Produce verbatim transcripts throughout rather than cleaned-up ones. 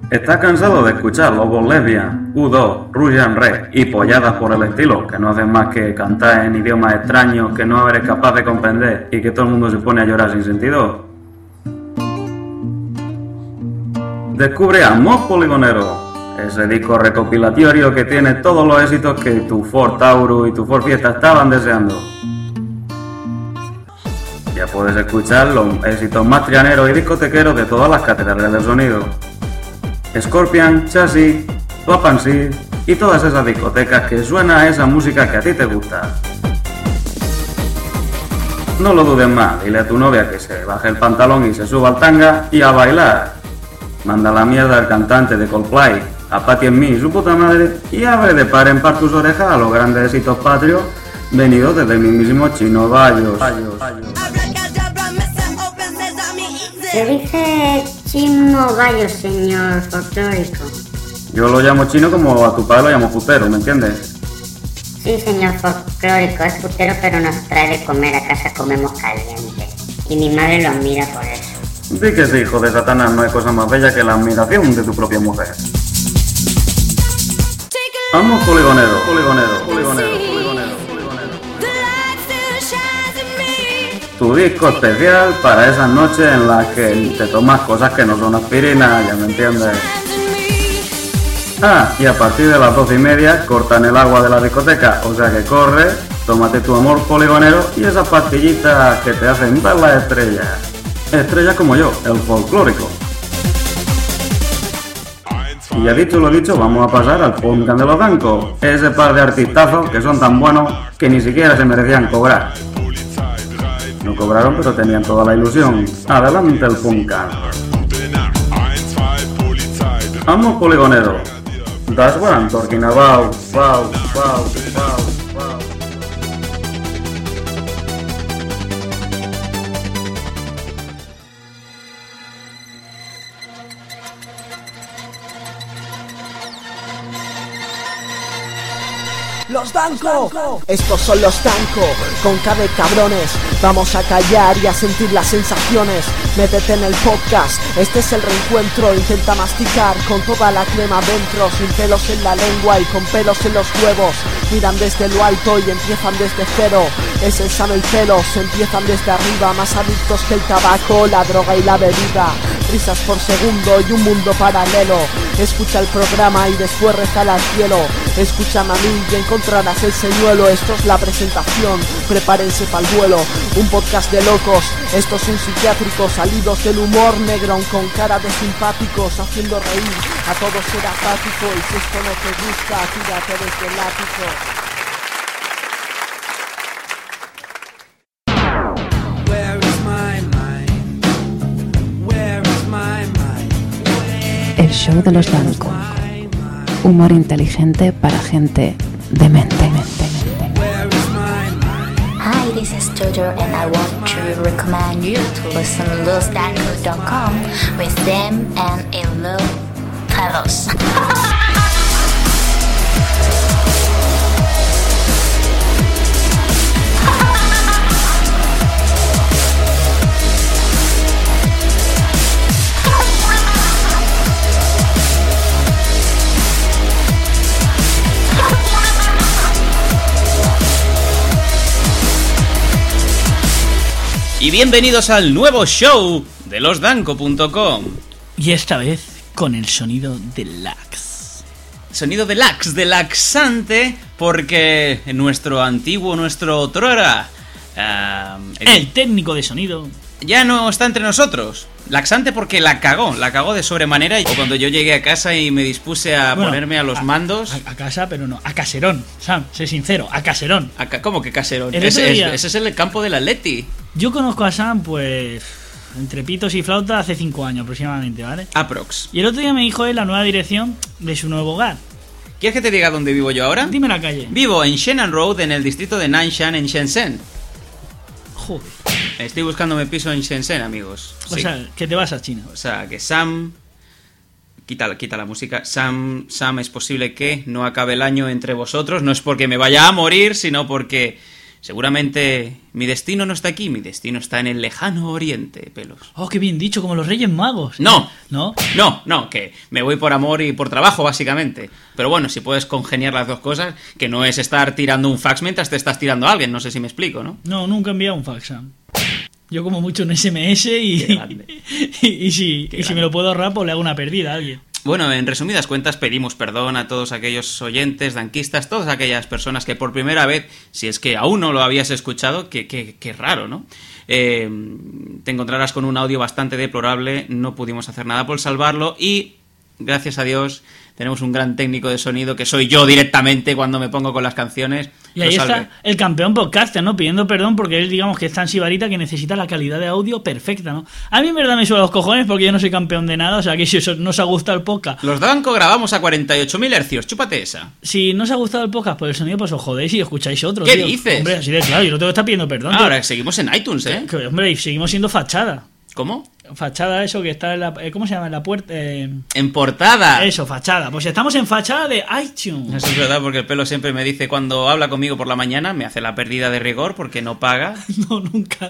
¿Estás cansado de escuchar lobos lesbian, U dos, Russian Red y polladas por el estilo que no hacen más que cantar en idiomas extraños que no eres capaz de comprender y que todo el mundo se pone a llorar sin sentido? Descubre Amor Poligonero, ese disco recopilatorio que tiene todos los éxitos que tu Ford Taurus y tu Ford Fiesta estaban deseando. Ya puedes escuchar los éxitos más trianeros y discotequeros de todas las catedrales del sonido. Scorpion, Chassis, Papan Seed y todas esas discotecas que suena esa música que a ti te gusta. No lo dudes más, dile a tu novia que se baje el pantalón y se suba al tanga y a bailar. Manda la mierda al cantante de Coldplay, a Patti en mí y su puta madre, y abre de par en par tus orejas a los grandes éxitos patrios venidos desde el mismísimo Chino Bayos. Se dice Chino Bayos, señor folclórico. Yo lo llamo chino como a tu padre lo llamo putero, ¿me entiendes? Sí, señor folclórico, es putero, pero nos trae de comer a casa, comemos caliente. Y mi madre lo admira por eso. Di que sí, hijo de Satanás, no hay cosa más bella que la admiración de tu propia mujer. Vamos, poligonero, poligonero, poligonero, poligonero, poligonero. Tu disco especial para esas noches en las que te tomas cosas que no son aspirina, ya me entiendes. Ah, y a partir de las doce y media cortan el agua de la discoteca, o sea que corre, tómate tu amor poligonero y esas pastillitas que te hacen ver las estrellas. Estrellas como yo, el folclórico. Y ya dicho lo dicho, vamos a pasar al podcast de los Dancos, ese par de artistazos que son tan buenos que ni siquiera se merecían cobrar. No cobraron, pero tenían toda la ilusión. Adelante el podcast. Vamos, poligonero. That's what I'm talking about. Wow, wow, wow, wow. ¡Los Danco! Estos son los Danco, con K de cabrones. Vamos a callar y a sentir las sensaciones. Métete en el podcast, este es el reencuentro. Intenta masticar con toda la crema dentro, sin pelos en la lengua y con pelos en los huevos. Miran desde lo alto y empiezan desde cero. Es el sano y pelos, empiezan desde arriba. Más adictos que el tabaco, la droga y la bebida. Risas por segundo y un mundo paralelo. Escucha el programa y después rezala al cielo. Escúchame a mí y encontrarás el señuelo. Esto es la presentación, prepárense para el vuelo. Un podcast de locos, estos son psiquiátricos, salidos del humor negro con cara de simpáticos, haciendo reír a todos ser apático. Y si esto no te gusta, tírate desde el ático. El show de los Danco. Humor inteligente para gente demente. Hi, this is Jojo and I want to recommend you to listen to los danco dot com with them and Elo Carlos. Y bienvenidos al nuevo show de los danco punto com. Y esta vez con el sonido deluxe. Sonido deluxe, de laxante, porque nuestro antiguo, nuestro otrora, uh, el, el técnico de sonido ya no está entre nosotros. Laxante porque la cagó, la cagó de sobremanera. O cuando yo llegué a casa y me dispuse a bueno, ponerme a los a, mandos. A, a casa, pero no, a caserón, Sam, sé sincero, a caserón. A ca- ¿Cómo que caserón? El ese, día, es, ese es el campo del Atleti. Yo conozco a Sam, pues, entre pitos y flauta hace cinco años aproximadamente, ¿vale? Aprox. Y el otro día me dijo él la nueva dirección de su nuevo hogar. ¿Quieres que te diga dónde vivo yo ahora? Dime la calle. Vivo en Shenan Road, en el distrito de Nanshan, en Shenzhen. Joder. Estoy buscándome piso en Shenzhen, amigos. O sí. sea, que te vas a China. O sea, que Sam... Quita, quita la música. Sam, Sam, es posible que no acabe el año entre vosotros. No es porque me vaya a morir, sino porque Seguramente mi destino no está aquí, mi destino está en el lejano oriente, Pelos. Oh, qué bien dicho, como los Reyes Magos. No, ¿No? no, no, que me voy por amor y por trabajo, básicamente. Pero bueno, si puedes congeniar las dos cosas, que no es estar tirando un fax mientras te estás tirando a alguien, no sé si me explico, ¿no? No, nunca he enviado un fax, Sam. Yo como mucho un ese eme ese y, Qué grande. y, y, si, Qué y si me lo puedo ahorrar, pues le hago una pérdida a alguien. Bueno, en resumidas cuentas, pedimos perdón a todos aquellos oyentes, danquistas, todas aquellas personas que por primera vez, si es que aún no lo habías escuchado, que, que, que raro, ¿no? Eh, te encontrarás con un audio bastante deplorable, no pudimos hacer nada por salvarlo y, gracias a Dios, tenemos un gran técnico de sonido que soy yo directamente cuando me pongo con las canciones. Y ahí está el campeón podcaster, ¿no? Pidiendo perdón porque él, digamos, que es tan sibarita que necesita la calidad de audio perfecta, ¿no? A mí en verdad me suena los cojones porque yo no soy campeón de nada, o sea que si os, no os ha gustado el podcast... Los de Banco grabamos a cuarenta y ocho mil hercios, chúpate esa. Si no os ha gustado el podcast por el sonido, pues os jodéis y escucháis otro, ¿Qué tío. dices? Hombre, así de claro, yo no tengo que estar pidiendo perdón, Ah, tío. ahora seguimos en iTunes, ¿eh? Que, hombre, y seguimos siendo fachada. ¿Cómo? Fachada, eso que está en la... eh, ¿Cómo se llama? En la puerta... Eh, En portada. eso, fachada. Pues estamos en fachada de iTunes. Eso es verdad, porque el Pelo siempre me dice cuando habla conmigo por la mañana, me hace la pérdida de rigor porque no paga. No, nunca.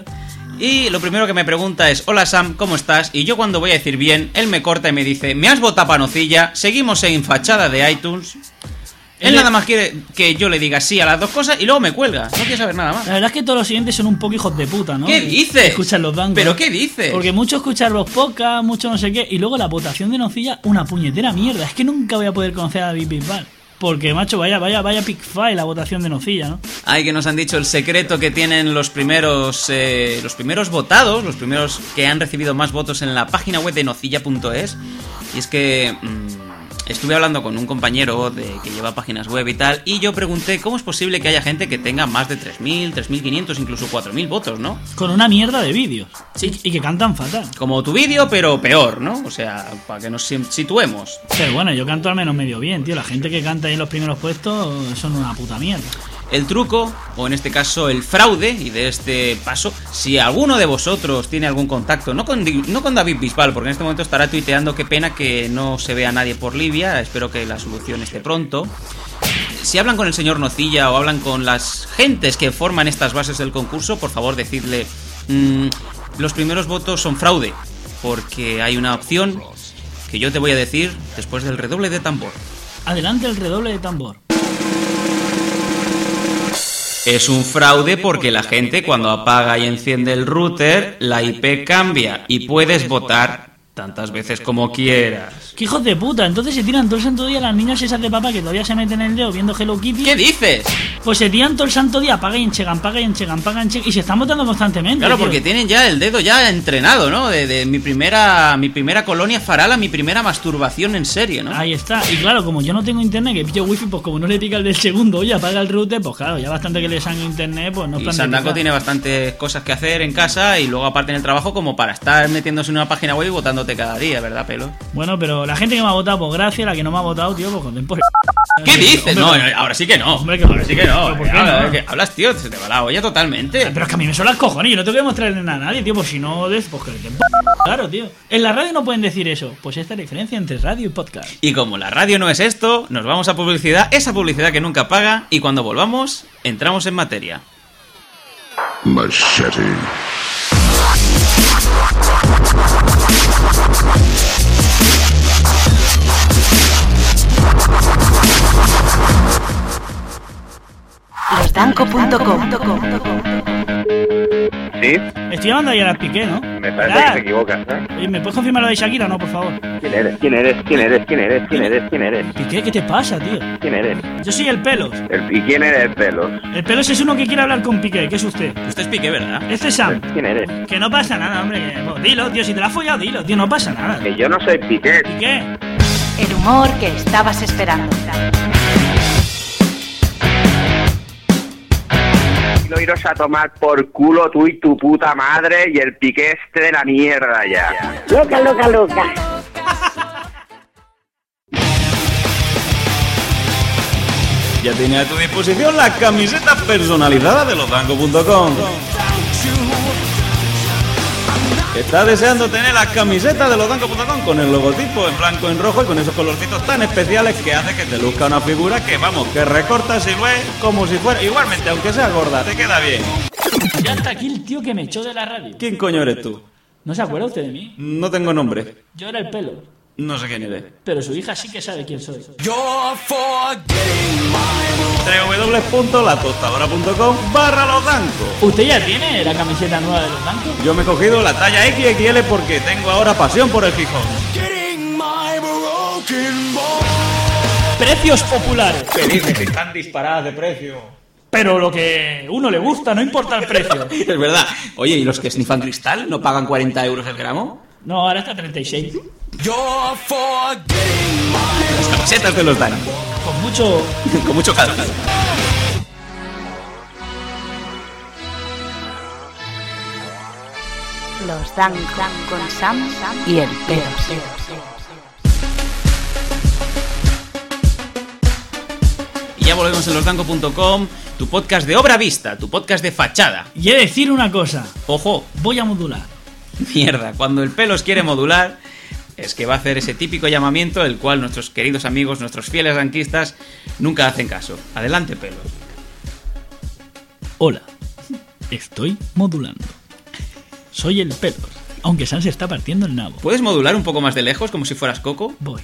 Y lo primero que me pregunta es, hola Sam, ¿cómo estás? Y yo cuando voy a decir bien, él me corta y me dice, ¿me has botado panocilla? Seguimos en fachada de iTunes. Él nada más quiere que yo le diga sí a las dos cosas y luego me cuelga. No quiere saber nada más. La verdad es que todos los siguientes son un poco hijos de puta, ¿no? ¿Qué dices? Escuchan los bancos. ¿Pero qué dices? Porque mucho escuchar los podcasts, mucho no sé qué. Y luego la votación de Nocilla, una puñetera mierda. Es que nunca voy a poder conocer a David Bisbal. Porque, macho, vaya, vaya, vaya pick file la votación de Nocilla, ¿no? Ay, que nos han dicho el secreto que tienen los primeros eh, los primeros votados, los primeros que han recibido más votos en la página web de nocilla punto es. Y es que... Mmm, estuve hablando con un compañero de, que lleva páginas web y tal, y yo pregunté cómo es posible que haya gente que tenga más de tres mil, tres mil quinientos, incluso cuatro mil votos, ¿no? Con una mierda de vídeos. Sí. Y que cantan fatal. Como tu vídeo, pero peor, ¿no? O sea, para que nos situemos. Pero bueno, yo canto al menos medio bien, tío. La gente que canta ahí en los primeros puestos son una puta mierda. El truco, o en este caso el fraude, y de este paso, si alguno de vosotros tiene algún contacto, no con, no con David Bisbal, porque en este momento estará tuiteando, qué pena que no se vea nadie por Libia, espero que la solución esté pronto. Si hablan con el señor Nocilla o hablan con las gentes que forman estas bases del concurso, por favor decidle, mmm, los primeros votos son fraude, porque hay una opción que yo te voy a decir después del redoble de tambor. Adelante el redoble de tambor. Es un fraude porque la gente cuando apaga y enciende el router, la I P cambia y puedes votar tantas veces como quieras. ¡Qué hijos de puta! Entonces se tiran todo el santo día las niñas esas de papá que todavía se meten el dedo viendo Hello Kitty. ¿Qué dices? Pues se tiran todo el santo día, apaga y enchegan, apaga y enchegan, apaga y enchegan, y se están votando constantemente. Claro, tío. porque tienen ya el dedo ya entrenado, ¿no? De, de mi primera mi primera colonia farala, mi primera masturbación en serio, ¿no? Ahí está. Y claro, como yo no tengo internet, que pillo wifi, pues como no le pica el del segundo, oye, apaga el router, pues claro, ya bastante que le salga internet, pues no Y plan de Sandaco picar. tiene bastantes cosas que hacer en casa y luego aparte en el trabajo como para estar metiéndose en una página web y votándote cada día, ¿verdad, Pelo? Bueno, pero la gente que me ha votado, pues gracias, la que no me ha votado, tío, pues conden por... ¿Qué dices? Hombre, No, ahora sí que no. Hombre, que ahora sí que no. ¿pero por qué Habla- no? que hablas, tío, se te va la olla totalmente. Pero es que a mí me son las cojones, yo no tengo que demostrarle nada a nadie, tío, pues si no... des- Pues que te... Claro, tío. En la radio no pueden decir eso. Pues esta es la diferencia entre radio y podcast. Y como la radio no es esto, nos vamos a publicidad, esa publicidad que nunca paga, y cuando volvamos, entramos en materia. Machete. losdanco punto com. ¿Sí? Estoy llamando ayer al Piqué, ¿no? Me parece Hola. que te equivocas, ¿eh? Oye, ¿me puedes confirmar lo de Shakira? No, por favor. ¿Quién eres? ¿Quién eres? ¿Quién eres? ¿Quién eres? ¿Quién eres? ¿Quién eres? Piqué, ¿qué te pasa, tío? ¿Quién eres? Yo soy el Pelos. El, ¿Y quién eres, Pelos? El Pelos es uno que quiere hablar con Piqué, ¿qué es usted? Usted es Piqué, ¿verdad? Este es Sam. ¿Quién eres? Que no pasa nada, hombre. Que, pues, dilo, tío, si te la has follado, dilo, tío, no pasa nada. Que yo no soy Piqué. Piqué. El humor que estabas esperando. Lo iros a tomar por culo tú y tu puta madre y el Piqué este de la mierda ya. Loca, loca, loca. Ya tiene a tu disposición la camiseta personalizada de losdanco punto com. ¿Estás deseando tener las camisetas de losdanco punto com con el logotipo en blanco y en rojo y con esos colorcitos tan especiales que hace que te luzca una figura que, vamos, que recortas y lo es como si fuera... Igualmente, aunque sea gorda, te queda bien. Ya está aquí el tío que me echó de la radio. ¿Quién coño eres tú? ¿No se acuerda usted de mí? No tengo nombre. Yo era el pelo. No sé quién eres. Pero su hija sí que sabe quién soy. doble u doble u doble u punto la tostadora punto com barra losdanco. ¿Usted ya tiene la camiseta nueva de los bancos? Yo me he cogido la talla equis equis ele porque tengo ahora pasión por el Gijón. Precios populares. Felices, están disparadas de precio. Pero lo que uno le gusta, no importa el precio. Es verdad. Oye, ¿y los que snifan cristal no pagan cuarenta euros el gramo? No, ahora está treinta y seis. Las camisetas de los Danco. Con mucho... Con mucho calzado. Los Danco con Sam y el Pelos. Y ya volvemos en losdanco punto com, tu podcast de obra vista, tu podcast de fachada. Y he de decir una cosa. Ojo. Voy a modular. Mierda, cuando el Pelos quiere modular, es que va a hacer ese típico llamamiento el cual nuestros queridos amigos, nuestros fieles danquistas, nunca hacen caso. Adelante, Pelos. Hola, estoy modulando. Soy el Pelos, aunque Sam se está partiendo el nabo. ¿Puedes modular un poco más de lejos, como si fueras Coco? Voy.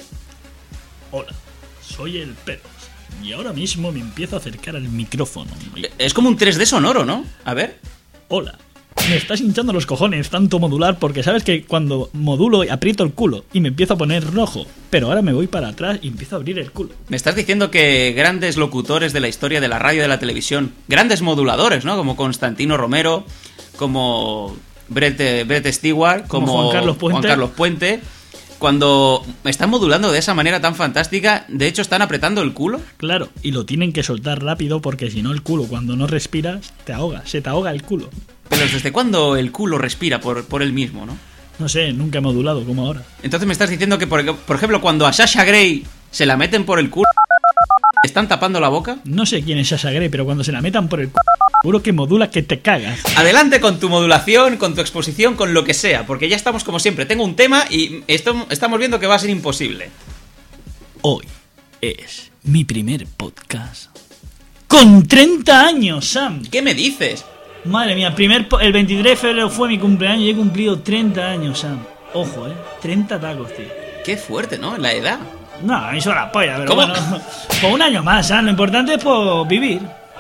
Hola, soy el Pelos, y ahora mismo me empiezo a acercar al micrófono. Es como un tres D sonoro, ¿no? A ver. Hola. Me estás hinchando los cojones tanto modular porque sabes que cuando modulo aprieto el culo y me empiezo a poner rojo, pero ahora me voy para atrás y empiezo a abrir el culo. Me estás diciendo que grandes locutores de la historia de la radio y de la televisión, grandes moduladores, ¿no? Como Constantino Romero, como Brett, Brett Stewart, como, como Juan Carlos Puente. Juan Carlos Puente, cuando están modulando de esa manera tan fantástica, de hecho están apretando el culo. Claro, y lo tienen que soltar rápido porque si no el culo cuando no respiras te ahoga, se te ahoga el culo. Pero ¿desde cuándo el culo respira por, por él mismo, no? No sé, nunca he modulado como ahora. Entonces me estás diciendo que, por, por ejemplo, cuando a Sasha Grey se la meten por el culo, ¿están tapando la boca? No sé quién es Sasha Grey, pero cuando se la metan por el culo, seguro que modula que te cagas. Adelante con tu modulación, con tu exposición, con lo que sea, porque ya estamos como siempre. Tengo un tema y esto, estamos viendo que va a ser imposible. Hoy es mi primer podcast. ¡Con treinta años, Sam! ¿Qué me dices? Madre mía, primer po- el veintitrés de febrero fue mi cumpleaños y he cumplido treinta años, Sam. Ojo, eh, treinta tacos, tío. Qué fuerte, ¿no? La edad. No, eso la polla, pero ¿Cómo? bueno. Por un año más, Sam. Lo importante es por vivir.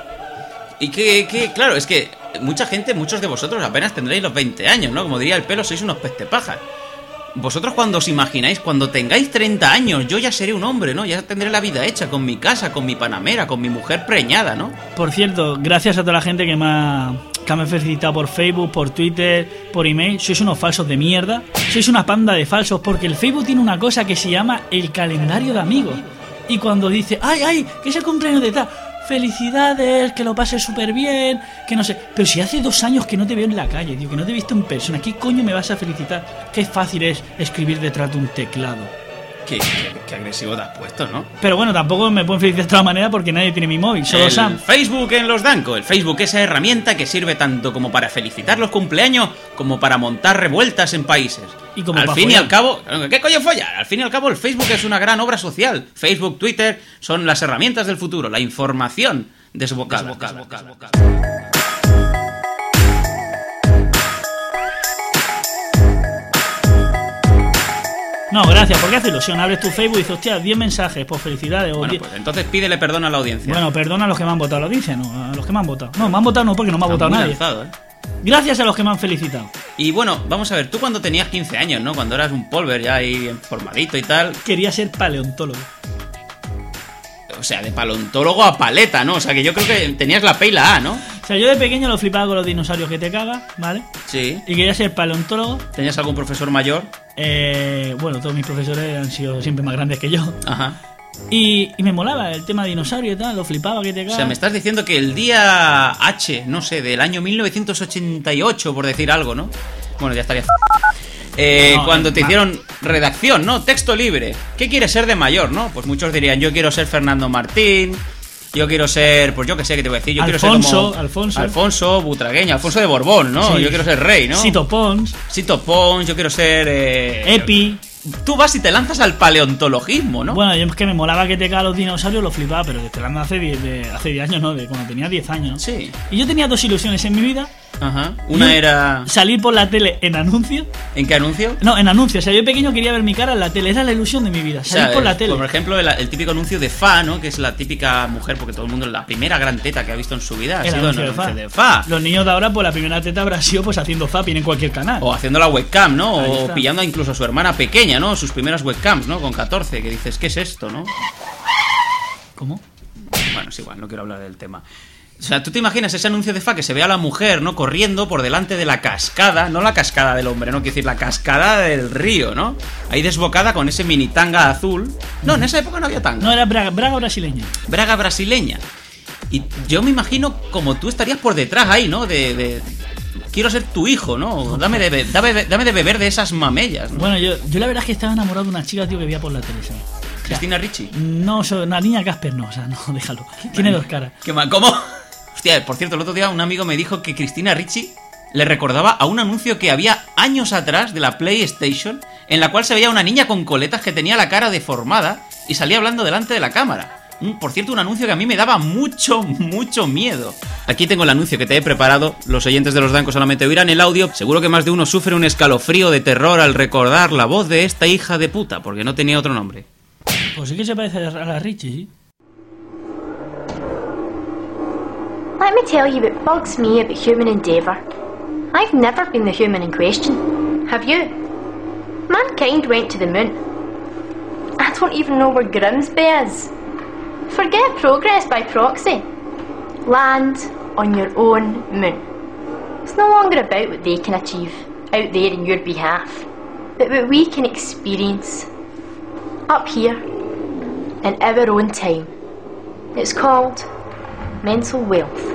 Y que, que, claro, es que mucha gente, muchos de vosotros apenas tendréis los veinte años, ¿no? Como diría el Pelo, sois unos pestepajas. Vosotros cuando os imagináis, cuando tengáis treinta años, yo ya seré un hombre, ¿no? Ya tendré la vida hecha, con mi casa, con mi panamera, con mi mujer preñada, ¿no? Por cierto, gracias a toda la gente que me ha, que me ha felicitado por Facebook, por Twitter, por email. Sois unos falsos de mierda. Sois una panda de falsos porque el Facebook tiene una cosa que se llama el calendario de amigos. Y cuando dice, ¡ay, ay! Que es el cumpleaños de tal. Felicidades, que lo pases súper bien, que no sé. Pero si hace dos años que no te veo en la calle, tío, que no te he visto en persona, ¿qué coño me vas a felicitar? Qué fácil es escribir detrás de un teclado. Qué, qué, qué agresivo te has puesto, ¿no? Pero bueno, tampoco me pueden felicitar de otra manera porque nadie tiene mi móvil, solo el Sam. Facebook en los Danco. El Facebook, esa herramienta que sirve tanto como para felicitar los cumpleaños como para montar revueltas en países. Y como al para fin follar. y al cabo, ¿qué coño follar? Al fin y al cabo el Facebook es una gran obra social. Facebook, Twitter son las herramientas del futuro, la información desbocada. desbocada, desbocada. No, gracias, porque hace ilusión. Abres tu Facebook y dices, hostia, diez mensajes, pues felicidades. O Bueno, diez... pues entonces pídele perdón a la audiencia. Bueno, perdona a los que me han votado a la audiencia, no, a los que me han votado. No, me han votado no, porque no me ha Está votado muy nadie. lanzado, ¿eh? Gracias a los que me han felicitado. Y bueno, vamos a ver, tú cuando tenías quince años, ¿no? Cuando eras un polver ya ahí formadito y tal. Quería ser paleontólogo. O sea, de paleontólogo a paleta, ¿no? O sea, que yo creo que tenías la P y la A, ¿no? O sea, yo de pequeño lo flipaba con los dinosaurios que te cagas, ¿vale? Sí. Y quería ser paleontólogo. ¿Tenías algún profesor mayor? Eh, bueno, todos mis profesores han sido siempre más grandes que yo. Ajá. Y, y me molaba el tema de dinosaurio y tal, lo flipaba que te cagas. O sea, me estás diciendo que el día H, no sé, del año mil novecientos ochenta y ocho, por decir algo, ¿no? Bueno, ya estaría... Eh, No, cuando eh, te ma- hicieron redacción, ¿no? Texto libre. ¿Qué quieres ser de mayor, no? Pues muchos dirían, yo quiero ser Fernando Martín, Yo quiero ser, pues yo que sé qué te voy a decir, yo Alfonso, quiero ser como Alfonso. Alfonso Butragueño, Alfonso de Borbón, ¿no? Sí. Yo quiero ser rey, ¿no? Sito Pons. Sito Pons, yo quiero ser eh... Epi. Tú vas y te lanzas al paleontologismo, ¿no? Bueno, yo es que me molaba que te cagan los dinosaurios, lo flipaba, pero que te hablando hace diez de, hace diez años, ¿no? De cuando tenía diez años. Sí. Y yo tenía dos ilusiones en mi vida. Ajá. Una era... salir por la tele en anuncios. ¿En qué anuncio? No, en anuncios. O sea, yo pequeño quería ver mi cara en la tele. Era la ilusión de mi vida. Salir O sea, por la el- tele. Por ejemplo, el, el típico anuncio de Fa, ¿no? Que es la típica mujer, porque todo el mundo, la primera gran teta que ha visto en su vida ha El sido en anuncio el de Fa. anuncio de Fa. Los niños de ahora, pues la primera teta habrá sido pues haciendo zapping en cualquier canal. O haciendo la webcam, ¿no? Ahí O está. pillando incluso a su hermana pequeña, ¿no? Sus primeras webcams, ¿no? Con catorce, que dices, ¿qué es esto, no? ¿Cómo? Bueno, es igual, no quiero hablar del tema. O sea, tú te imaginas ese anuncio de Fa que se ve a la mujer, ¿no? Corriendo por delante de la cascada, no la cascada del hombre, ¿no? Quiero decir, la cascada del río, ¿no? Ahí desbocada con ese mini tanga azul. No, en esa época no había tanga. No, era braga, braga brasileña. Braga brasileña. Y yo me imagino como tú estarías por detrás ahí, ¿no? De... de- quiero ser tu hijo, ¿no? Dame de, be- dame, dame de beber de esas mamellas, ¿no? Bueno, yo, yo la verdad es que estaba enamorado de una chica, tío, que veía por la tele, ¿sabes? Cristina Ricci. No, so- una niña Casper no, o sea, no, déjalo. Tiene dos caras. ¿Qué mal? ¿Cómo? Hostia, por cierto, el otro día un amigo me dijo que Cristina Ricci le recordaba a un anuncio que había años atrás de la PlayStation, en la cual se veía una niña con coletas que tenía la cara deformada y salía hablando delante de la cámara. Un- Por cierto, un anuncio que a mí me daba mucho, mucho miedo. Aquí tengo el anuncio que te he preparado. Los oyentes de Los Dancos solamente oirán el audio. Seguro que más de uno sufre un escalofrío de terror al recordar la voz de esta hija de puta, porque no tenía otro nombre. Pues sí que se parece a la Richie, ¿sí? Let me tell you what bugs me about human endeavour. I've never been the human in question. Have you? Mankind went to the moon. I don't even know where Grimsby is. Forget progress by proxy. Land on your own moon. It's no longer about what they can achieve out there in your behalf, but what we can experience up here in our own time. It's called mental wealth.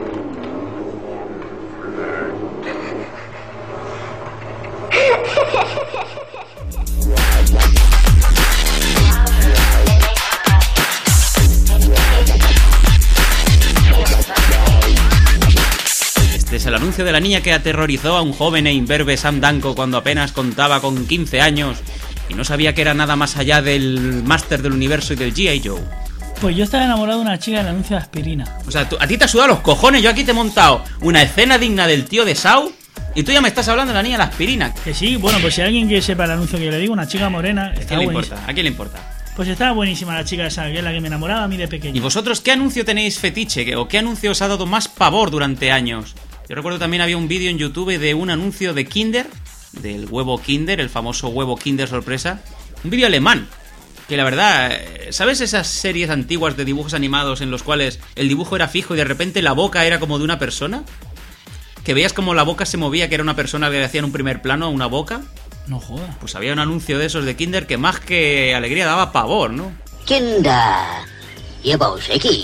Este es el anuncio de la niña que aterrorizó a un joven e imberbe Sam Danko cuando apenas contaba con quince años y no sabía que era nada más allá del Máster del Universo y del G I. Joe. Pues yo estaba enamorado de una chica del anuncio de aspirina. O sea, tú- a ti te ha sudado los cojones. Yo aquí te he montado una escena digna del tío de Sau y tú ya me estás hablando de la niña de la aspirina. Que sí, bueno, pues si alguien que sepa el anuncio que yo le digo, una chica morena, ¿A está quién le buenísima. importa? ¿A quién le importa? Pues estaba buenísima la chica esa, que es la que me enamoraba a mí de ¿Y pequeño. vosotros qué anuncio tenéis fetiche? ¿O qué anuncio os ha dado más pavor durante años? Yo recuerdo también había un vídeo en YouTube de un anuncio de Kinder, del huevo Kinder, el famoso huevo Kinder sorpresa. Un vídeo alemán, que la verdad, eh, ¿sabes esas series antiguas de dibujos animados en los cuales el dibujo era fijo y de repente la boca era como de una persona? Que veías como la boca se movía, que era una persona que le hacían un primer plano a una boca. No jodas. Pues había un anuncio de esos de Kinder que más que alegría daba pavor, ¿no? Kinder, Yebo Shaky.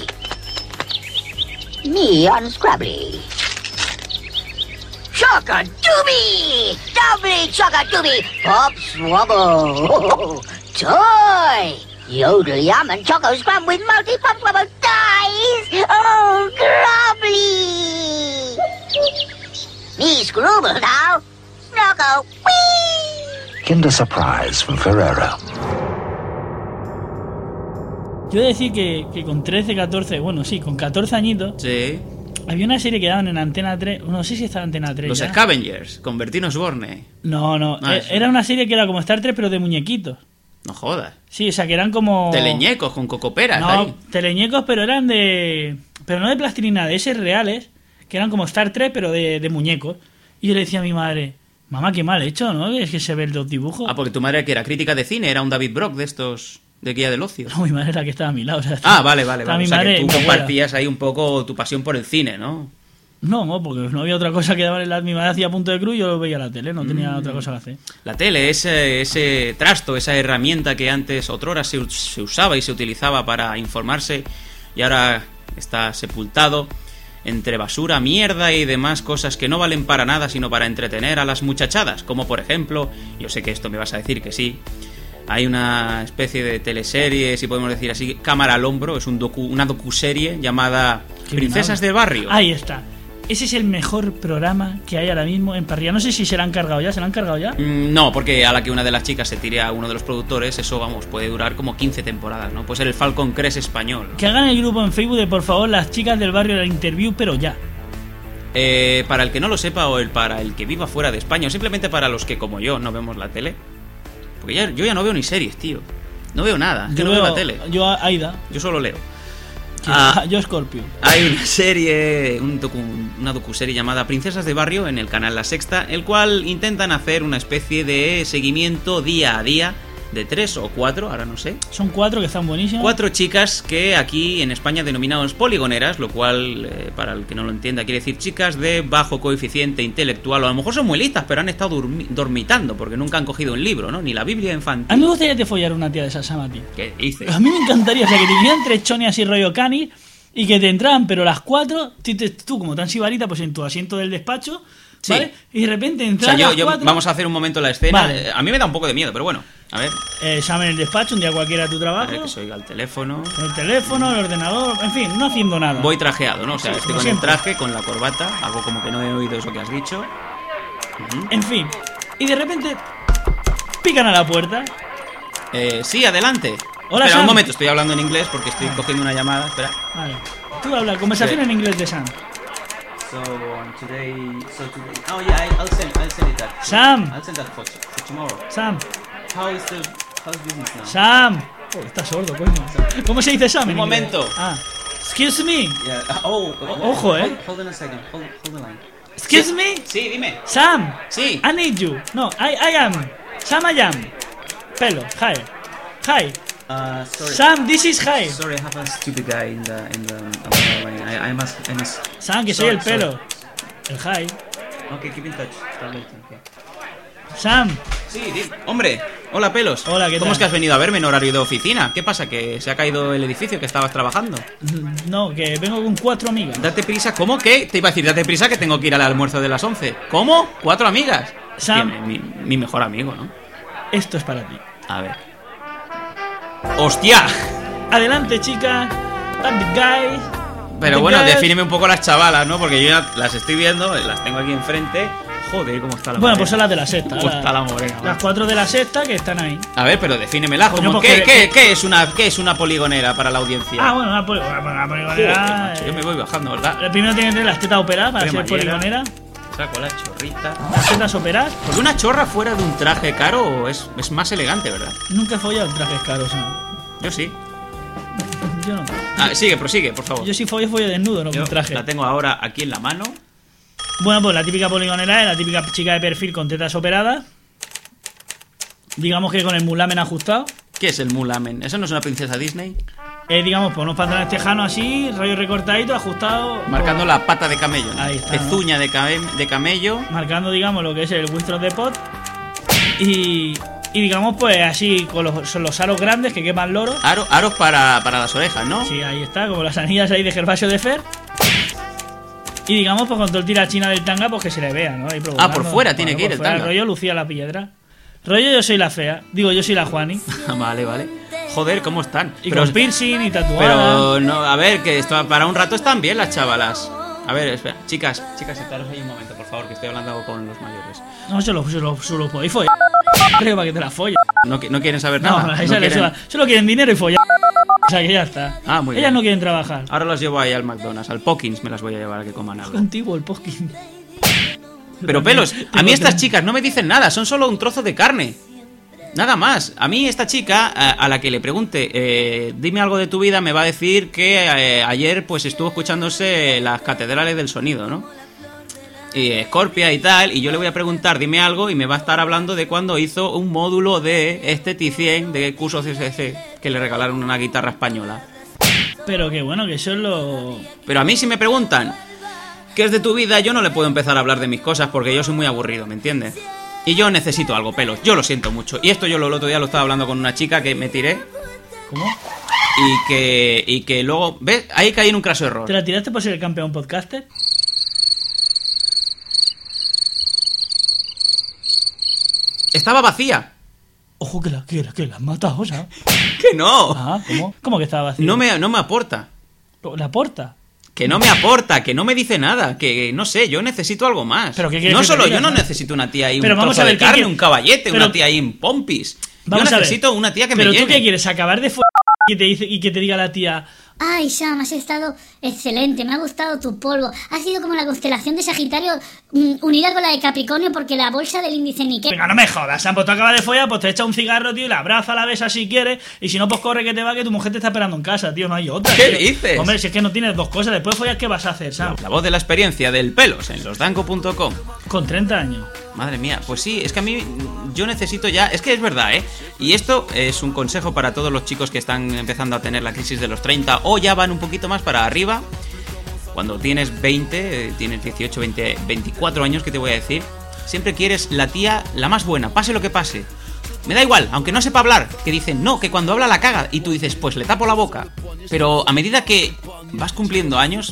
Me on Scrabbly. Choca-dooby! Doubly choca-dooby! Pops wobble! Toy! Yodel yum and choco scrum with multi-pop wobble dice! Oh, Scrabbly! Me scrubble now! Snuggle! Whee! Kinder Surprise from Ferrero. Yo he de decir que, que con trece, catorce, bueno, sí, con catorce añitos, Sí. había una serie que daban en Antena tres, no sé si estaba en Antena tres Los ya. Scavengers, con Bertino Osborne. No, no, Ah, eh, eso. era una serie que era como Star Trek pero de muñequitos. No jodas. Sí, o sea, que eran como... Teleñecos con cocoperas No, ahí. teleñecos, pero eran de... Pero no de plastilina, de esos reales, que eran como Star Trek pero de, de muñecos. Y yo le decía a mi madre, mamá, qué mal hecho, ¿no? Es que se ven los dibujos. Ah, porque tu madre que era crítica de cine, era un David Brock de estos de Guía del Ocio. No, mi madre era la que estaba a mi lado. O sea, Ah, vale, vale, estaba vale. mi O sea, madre que y tú mi abuela. compartías ahí un poco tu pasión por el cine, ¿no? No, no, porque no había otra cosa que daban en la... Mi madre hacía punto de cruz y yo veía la tele, no tenía Mm. otra cosa que hacer. La tele, ese, ese trasto, esa herramienta que antes, otrora, se, us- se usaba y se utilizaba para informarse y ahora está sepultado entre basura, mierda y demás cosas que no valen para nada sino para entretener a las muchachadas, como por ejemplo, yo sé que esto me vas a decir que sí, Hay una especie de teleserie, si podemos decir así, cámara al hombro, es un docu, una docuserie llamada Princesas del Barrio. Ahí está. Ese es el mejor programa que hay ahora mismo en parrilla. No sé si se la han cargado ya, ¿se la han cargado ya? Mm, no, porque a la que una de las chicas se tire a uno de los productores, eso, vamos, puede durar como quince temporadas, ¿no? Puede ser el Falcon Crest español. Que hagan el grupo en Facebook de, por favor, las chicas del barrio de la interview, pero ya. Eh, para el que no lo sepa o el para el que viva fuera de España o simplemente para los que, como yo, no vemos la tele. Porque ya, yo ya no veo ni series, tío. No veo nada, yo no veo la tele. Yo a Aida. Yo solo leo. Ah, yo Scorpio. Hay una serie, un docu, una docuserie llamada Princesas de Barrio en el canal La Sexta, el cual intentan hacer una especie de seguimiento día a día de tres o cuatro, ahora no sé. Son cuatro que están buenísimas. Cuatro chicas que aquí en España denominamos poligoneras, lo cual, eh, para el que no lo entienda, quiere decir chicas de bajo coeficiente intelectual, o a lo mejor son muy listas, pero han estado dormi- dormitando, porque nunca han cogido un libro, ¿no? Ni la Biblia infantil. A mí me gustaría te follar una tía de esa Sama, tío. ¿Qué dices? A mí me encantaría, o sea, que te vinieran tres chones así rollo cani y que te entraran, pero las cuatro, tú, tú como tan sibarita, pues en tu asiento del despacho, ¿vale? Sí. Y de repente entran, o sea, yo, las yo, cuatro. Vamos a hacer un momento la escena. Vale. A mí me da un poco de miedo, pero bueno. A ver. Eh, Sam en el despacho, un día cualquiera de tu trabajo. A ver, que se oiga el teléfono. El teléfono, el ordenador, en fin, no haciendo nada. Voy trajeado, ¿no? O sea, Sí, estoy como con siempre. el traje, con la corbata. Hago como que no he oído eso que has dicho. Uh-huh. En fin. Y de repente pican a la puerta. Eh, sí, adelante. Hola, Espera Sam. un momento, estoy hablando en inglés porque estoy cogiendo una llamada. Espera. Vale. Tú habla, conversación Sí. en inglés de Sam. So um, today, so today. Oh yeah, I, I'll send, I'll send it that. Sam. I'll send that for, for tomorrow. Sam. How is the, how's business now? Sam. Oh, está sordo, coño. ¿Cómo se dice Sam Un en inglés? momento. Ah. Excuse me. Yeah. Oh, O- ojo, eh. Hold, hold on a second. Hold, hold the line. Excuse Sí. me. Sí, dime. Sam. Sí. I need you. No, I, I am. Sam, I am. Pelo. Hi. Hi. Uh, sorry. Sam, this is hi. Sorry, I have a stupid guy in the in the. On the line. I, I must. I must. Sam, que soy Sorry, el pelo. sorry. El hi. Okay, keep in touch. Start waiting, okay. Sam. Sí, di- hombre. Hola, pelos. Hola, ¿qué ¿Cómo tal? es que has venido a verme en horario de oficina? ¿Qué pasa? ¿Que se ha caído el edificio que estabas trabajando? No, que vengo con cuatro amigas. Date prisa. ¿Cómo que? Te iba a decir, date prisa que tengo que ir al almuerzo de las once. ¿Cómo? ¿Cuatro amigas? Sam. Hostia, mi, mi mejor amigo, ¿no? Esto es para ti. A ver. ¡Hostia! Adelante, chicas. Bad guys. Pero The bueno, girls. defíneme un poco las chavalas, ¿no? Porque yo ya las estoy viendo, las tengo aquí enfrente. Joder, cómo está la Bueno, morena. pues son las de la sexta. ¿Cómo la- está la morena? Las cuatro de la sexta que están ahí. A ver, pero defínemelas. Coño, ¿Cómo- pues ¿Qué, que- qué, qué es una, ¿Qué es una poligonera para la audiencia? Ah, bueno, una, poli- una, una Joder, poligonera. macho, yo me eh, voy bajando, ¿verdad? Primero tiene que tener las tetas operadas para ser Cremallera. poligonera. Saco la chorrita. Las tetas operadas. Porque una chorra fuera de un traje caro es, es más elegante, ¿verdad? Nunca he follado en trajes caros. ¿no? Yo sí. Yo no. Ah, sigue, prosigue, por favor. Yo sí follo, follo desnudo, no Yo con traje. la tengo ahora aquí en la mano. Bueno, pues la típica poligonera es la típica chica de perfil con tetas operadas. Digamos que con el mulamen ajustado. ¿Qué es el mulamen? ¿Eso no es una princesa Disney? Eh, digamos, pues unos pantalones tejanos así, rollo recortadito, ajustado. Marcando con- la pata de camello, ¿no? Ahí está, Pezuña de, came- de camello. Marcando, digamos, lo que es el Wistron de Pot. Y, y digamos, pues así, con los, son los aros grandes que queman loros. Aro- aros para, para las orejas, ¿no? Sí, ahí está, como las anillas ahí de Gervasio de Fer. Y digamos, pues con todo el tira china del tanga, pues que se le vea, ¿no? Ahí Ah, por fuera tiene que ir por el fuera, tanga. Rollo Lucía la Piedra. Rollo yo soy la fea. Digo, yo soy la Juani. Vale, vale. Joder, ¿cómo están? Y con piercing y tatuada. Pero, no, a ver, que esto, para un rato están bien las chavalas. A ver, espera. Chicas, chicas, sentaros ahí un momento, por favor, que estoy hablando con los mayores. No, solo, solo, solo podéis follar. Creo para que te la folles. ¿No, qui- no quieren saber No, nada? a esa le quieren- suda. Solo quieren dinero y follar. O sea que ya está. Ah, muy Ellas bien. no quieren trabajar. Ahora las llevo ahí al McDonald's, al Pokins me las voy a llevar a que coman algo. Contigo el posking. Pero pelos, a mí estas chicas no me dicen nada, son solo un trozo de carne. Nada más. A mí esta chica, a, a la que le pregunte, eh, dime algo de tu vida, me va a decir que eh, ayer pues estuvo escuchándose las catedrales del sonido, ¿no? Y Scorpia y tal, y yo le voy a preguntar, dime algo, y me va a estar hablando de cuando hizo un módulo de esteticien de curso C C C, que le regalaron una guitarra española. Pero que bueno, que eso es lo... Pero a mí si me preguntan qué es de tu vida, yo no le puedo empezar a hablar de mis cosas porque yo soy muy aburrido, ¿me entiendes? Y yo necesito algo, pelos, yo lo siento mucho. Y esto yo lo, el otro día lo estaba hablando con una chica que me tiré. ¿Cómo? Y que, y que luego, ¿ves? Ahí caí en un craso error. ¿Te la tiraste por ser el campeón podcaster? Estaba vacía. Ojo que la, que la, que la has matado, ¿sabes? ¡Que no! Ah, ¿cómo? ¿Cómo que estaba vacío? No me, no me aporta. ¿La aporta? Que no me aporta, que no me dice nada, que no sé, yo necesito algo más. ¿Pero qué quieres no que solo te diga, yo no no? necesito una tía ahí, Pero un vamos trozo a ver, de ¿qué carne, quiere- un caballete, pero- una tía ahí en pompis. Vamos yo a ver. necesito una tía que me ¿Pero llene. tú qué quieres? ¿Acabar de f*** y, te dice, y que te diga la tía... Ay, Sam, has estado excelente, me ha gustado tu polvo. Ha sido como la constelación de Sagitario mm, unida con la de Capricornio porque la bolsa del índice Nikkei... Venga, no me jodas, Sam, pues tú acabas de follar, pues te echa un cigarro, tío, y la abraza, la besa si quieres, y si no, pues corre que te va, que tu mujer te está esperando en casa, tío, no hay otra. ¿Qué tío. dices? Hombre, si es que no tienes dos cosas, después de follar, ¿qué vas a hacer, Sam? La voz de la experiencia del pelos en losdanco punto com. Con treinta años. Madre mía, pues sí, es que a mí yo necesito ya... Es que es verdad, ¿eh? Y esto es un consejo para todos los chicos que están empezando a tener la crisis de los treinta o ya van un poquito más para arriba. Cuando tienes veinte, eh, tienes dieciocho, veinte, veinticuatro años, ¿qué te voy a decir? Siempre quieres la tía la más buena, pase lo que pase. Me da igual, aunque no sepa hablar, que dicen, no, que cuando habla la caga. Y tú dices, pues le tapo la boca. Pero a medida que vas cumpliendo años...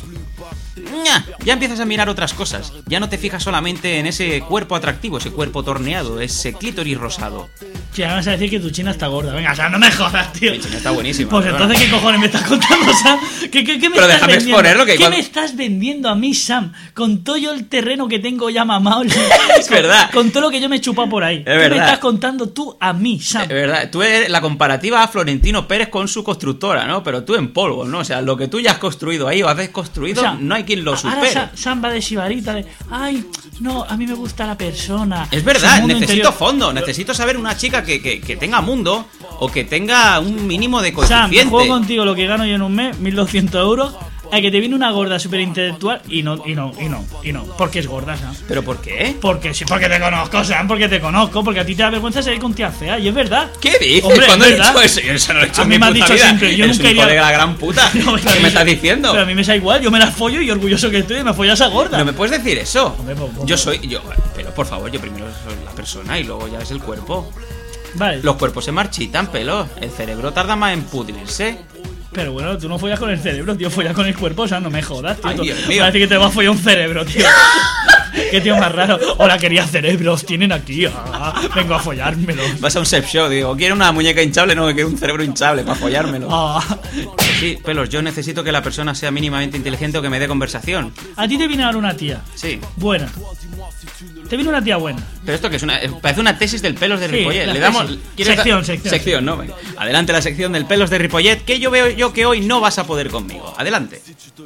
ya empiezas a mirar otras cosas. Ya no te fijas solamente en ese cuerpo atractivo, ese cuerpo torneado, ese clítoris rosado. Si ahora vas a decir que tu china está gorda. Venga, o sea, no me jodas, tío. Mi china está buenísima. Pues pero entonces, bueno. ¿qué cojones me estás contando, Sam? ¿Qué, qué, qué me Pero estás déjame vendiendo? exponerlo, que ¿Qué cuando- me estás vendiendo a mí, Sam? Con todo yo el terreno que tengo ya mamado. Es verdad. Con todo lo que yo me he chupado por ahí. ¿Qué me verdad. estás contando tú a mí, Sam? Es verdad, tú eres la comparativa a Florentino Pérez con su constructora, ¿no? Pero tú en polvo, ¿no? O sea, lo que tú ya has construido ahí o has desconstruido, O sea, no hay quien lo Ahora supere. Sa- Sam va de sibarita de... Ay, no, a mí me gusta la persona. Es verdad, Su mundo necesito interior. fondo, necesito saber una chica que, que, que tenga mundo o que tenga un mínimo de Sam, me coeficiente. juego contigo lo que gano yo en un mes, mil doscientos euros, a que te viene una gorda súper intelectual y no, y no, y no, y no, porque es gorda, Sam. ¿Pero por qué? Porque sí, porque te conozco, Sam, porque te conozco, porque a ti te da vergüenza salir con tía fea, y es verdad. ¿Qué dices? Hombre, ¿Cuándo es he verdad. dicho eso? Yo eso no lo he dicho A en mí mi me has puta dicho vida. siempre, yo Eres nunca un hijo iría... de la gran puta. No, pero a ¿Qué mí me me- estás diciendo? Pero a mí me da igual, yo me la follo y orgulloso que estoy, me follo a esa gorda. No me puedes decir eso. Hombre, pues, pues, Yo soy, yo, pero por favor, yo primero soy la persona y luego ya es el cuerpo. Vale, Los cuerpos se marchitan, pelo. El cerebro tarda más en pudrirse. pero bueno, tú no follas con el cerebro, tío, follas con el cuerpo, o sea, no me jodas, tío. Ay, Tú- Dios mío. Parece que te vas a follar un cerebro, tío. Qué tío más raro. Hola, quería cerebros, tienen aquí. Ah, vengo a follármelo. Vas a un sex shop, digo, quiero una muñeca hinchable, no, quiero un cerebro hinchable para follármelo. Ah. Sí, pelos, yo necesito que la persona sea mínimamente inteligente o que me dé conversación. A ti te viene ahora una tía Sí. buena. Te viene una tía buena. Pero esto que es una, eh, parece una tesis del pelos de Sí, Ripollet. la Le damos tesis. ¿quieres da- Sección, sección. sección, ¿no? Venga. Adelante la sección del pelos de Ripollet, que yo veo yo que hoy no vas a poder conmigo. Adelante.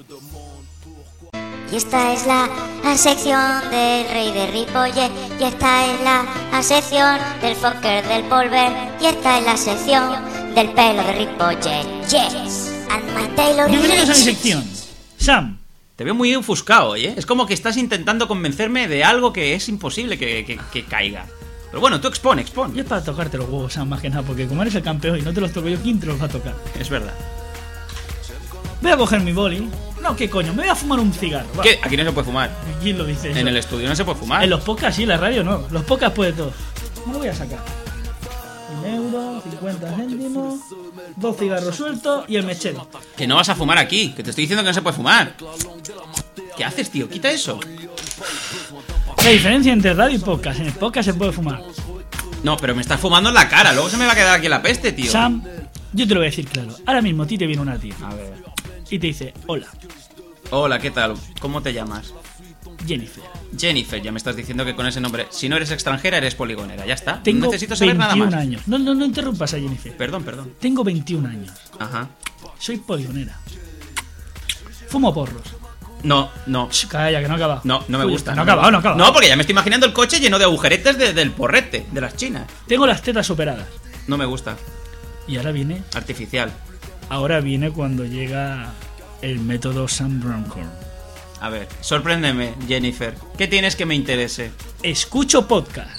Y esta es la, la sección del rey de Ripollet. Y esta es la, la sección del fucker del polver. Y esta es la sección del pelo de Ripollet. Yes, and my tailor Bienvenidos a mi is- sección. Sam, Te veo muy ofuscado, ¿eh? Es como que estás intentando convencerme de algo que es imposible que, que- que caiga. Pero bueno, tú expone, expone. y es para tocarte los huevos, Sam, más que nada, porque como eres el campeón y no te los toco yo, ¿quién te los va a tocar? Es verdad. Voy a coger mi boli. No, ¿qué coño? Me voy a fumar un cigarro. va. ¿Qué? Aquí no se puede fumar. ¿Quién lo dice eso? En el estudio no se puede fumar. En los podcasts sí, en la radio no. Los podcasts puede todo. ¿Cómo lo voy a sacar? Un euro, cincuenta céntimos, dos cigarros sueltos y el mechero. Que no vas a fumar aquí, que te estoy diciendo que no se puede fumar. ¿Qué haces, tío? Quita eso. La diferencia entre radio y podcast. En el podcast se puede fumar. No, pero me estás fumando en la cara, luego se me va a quedar aquí la peste, tío. Sam, yo te lo voy a decir claro. Ahora mismo a ti te viene una tía A ver. y te dice, hola, Hola, ¿qué tal? ¿Cómo te llamas? Jennifer. Jennifer, ya me estás diciendo que con ese nombre, si no eres extranjera, eres poligonera, ya está. Tengo no necesito saber nada veintiún más. años. No, no, no interrumpas a Jennifer. Perdón, perdón. Tengo veintiún años. Ajá. Soy poligonera. Fumo porros. No, no. Shh, calla, que no ha acabado. No, no me Uy, gusta. No ha acabado, no ha acabado. No, porque ya me estoy imaginando el coche lleno de agujeretes de- del porrete, de las chinas. Tengo las tetas operadas. No me gusta. Y ahora viene, Artificial. ahora viene cuando llega el método Sam Broncorn. A ver, sorpréndeme, Jennifer. ¿Qué tienes que me interese? Escucho podcast.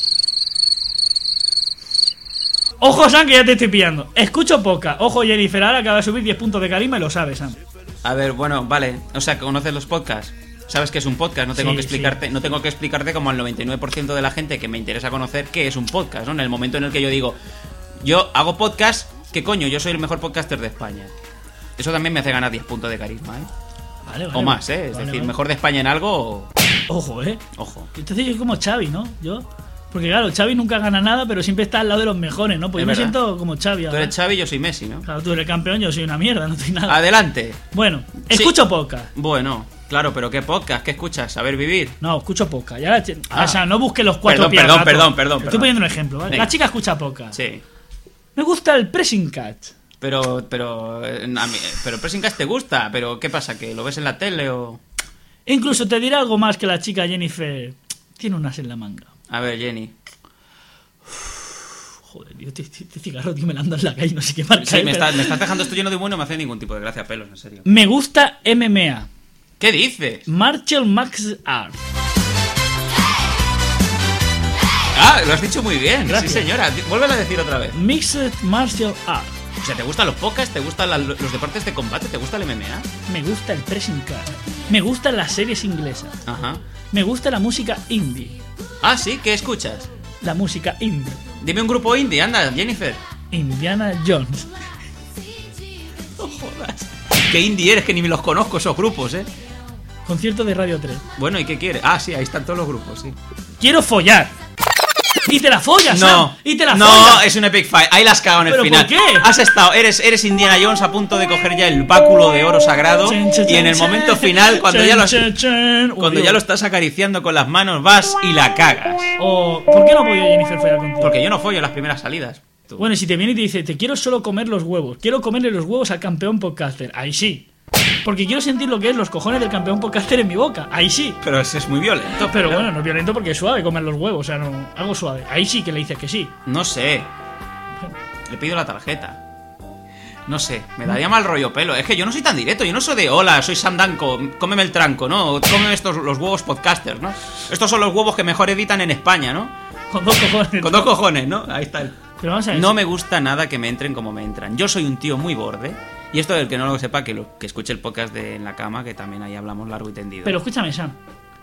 Ojo, Sam, que ya te estoy pillando. Escucho podcast. Ojo, Jennifer, ahora acaba de subir diez puntos de carisma y lo sabes, Sam. A ver, bueno, vale. O sea, que conoces los podcasts. Sabes que es un podcast, no tengo Sí, que explicarte, no tengo que explicarte como al noventa y nueve por ciento de la gente que me interesa conocer qué es un podcast, ¿no? En el momento en el que yo digo, yo hago podcast, ¿qué coño? Yo soy el mejor podcaster de España. Eso también me hace ganar diez puntos de carisma, ¿eh? Vale, vale. O más, ¿eh? Es Vale, decir, vale. mejor de España en algo o... Ojo, eh. Ojo. Entonces yo soy como Xavi, ¿no? Yo Porque claro, Xavi nunca gana nada, pero siempre está al lado de los mejores, ¿no? Pues Es yo me verdad. siento como Xavi Tú ahora. eres Xavi, yo soy Messi, ¿no? Claro, tú eres campeón, yo soy una mierda, no soy nada. Adelante. Bueno, Sí. escucho podcast. Bueno, claro, pero ¿qué podcast? ¿Qué escuchas? ¿Saber vivir? No, escucho podcast. Ya, Ah. O sea, no busque los cuatro Perdón, pies al perdón, gato. perdón, perdón, Estoy perdón. poniendo un ejemplo, ¿vale? Venga. La chica escucha podcast. Sí. Me gusta el pressing catch. Pero, pero, eh, a mí, pero el Pressing Catch te gusta, pero ¿qué pasa? ¿Que lo ves en la tele o...? Incluso te diré algo más que la chica Jennifer tiene unas en la manga. A ver, Jenny. Joder, tío, este, este cigarro, tío, me lo ando en la calle, no sé qué marca. Sí, es, me, pero- está, me estás dejando esto lleno de bueno, no me hace ningún tipo de gracia, pelos, en serio. Me gusta M M A. ¿Qué dices? Martial Max Art. Ah, lo has dicho muy bien. Gracias. Sí, señora. Vuélvelo a decir otra vez. Mixed Martial Art. O sea, ¿te gustan los podcasts? ¿Te gustan la- los deportes de combate? ¿Te gusta el M M A? Me gusta el pressing catch. Me gustan las series inglesas. Ajá. Me gusta la música indie. Ah, sí, ¿qué escuchas? La música indie. Dime un grupo indie, anda, Jennifer. Indiana Jones. No jodas. ¿Qué indie eres? Que ni me los conozco esos grupos, ¿eh? Concierto de Radio tres. Bueno, ¿y qué quieres? Ah, sí, ahí están todos los grupos, sí. Quiero follar. Y te la follas, No, Sam. Y te la no, follas. es un epic fight. Ahí las cago en el ¿Pero final. por qué? Has estado, eres, eres Indiana Jones a punto de coger ya el báculo de oro sagrado. Chen, chen, Y en el chen, momento chen. final, cuando Chen, ya lo, chen, chen. Uy, cuando Dios. ya lo estás acariciando con las manos, vas y la cagas. O, ¿por qué no voy a Jennifer follar contigo? Porque yo no follo en las primeras salidas. Tú. Bueno, y si te viene y te dice, te quiero solo comer los huevos, quiero comerle los huevos al campeón podcaster, ahí sí. Porque quiero sentir lo que es los cojones del campeón podcaster en mi boca, ahí sí. Pero ese es muy violento. Pero bueno, no es violento porque es suave comer los huevos, o sea, no, algo suave. Ahí sí que le dices que sí. No sé. Le pido la tarjeta. No sé, me daría mal rollo pelo. Es que yo no soy tan directo, yo no soy de hola, soy Sam Danko, cómeme el tranco, ¿no? Cómeme estos los huevos podcasters, ¿no? Estos son los huevos que mejor editan en España, ¿no? Con dos cojones. Con dos cojones, ¿no? Ahí está el... Pero vamos a ver. No me gusta nada que me entren como me entran. Yo soy un tío muy borde. Y esto del que no lo sepa, que, lo, que escuche el podcast de En la Cama, que también ahí hablamos largo y tendido. Pero escúchame, Sam.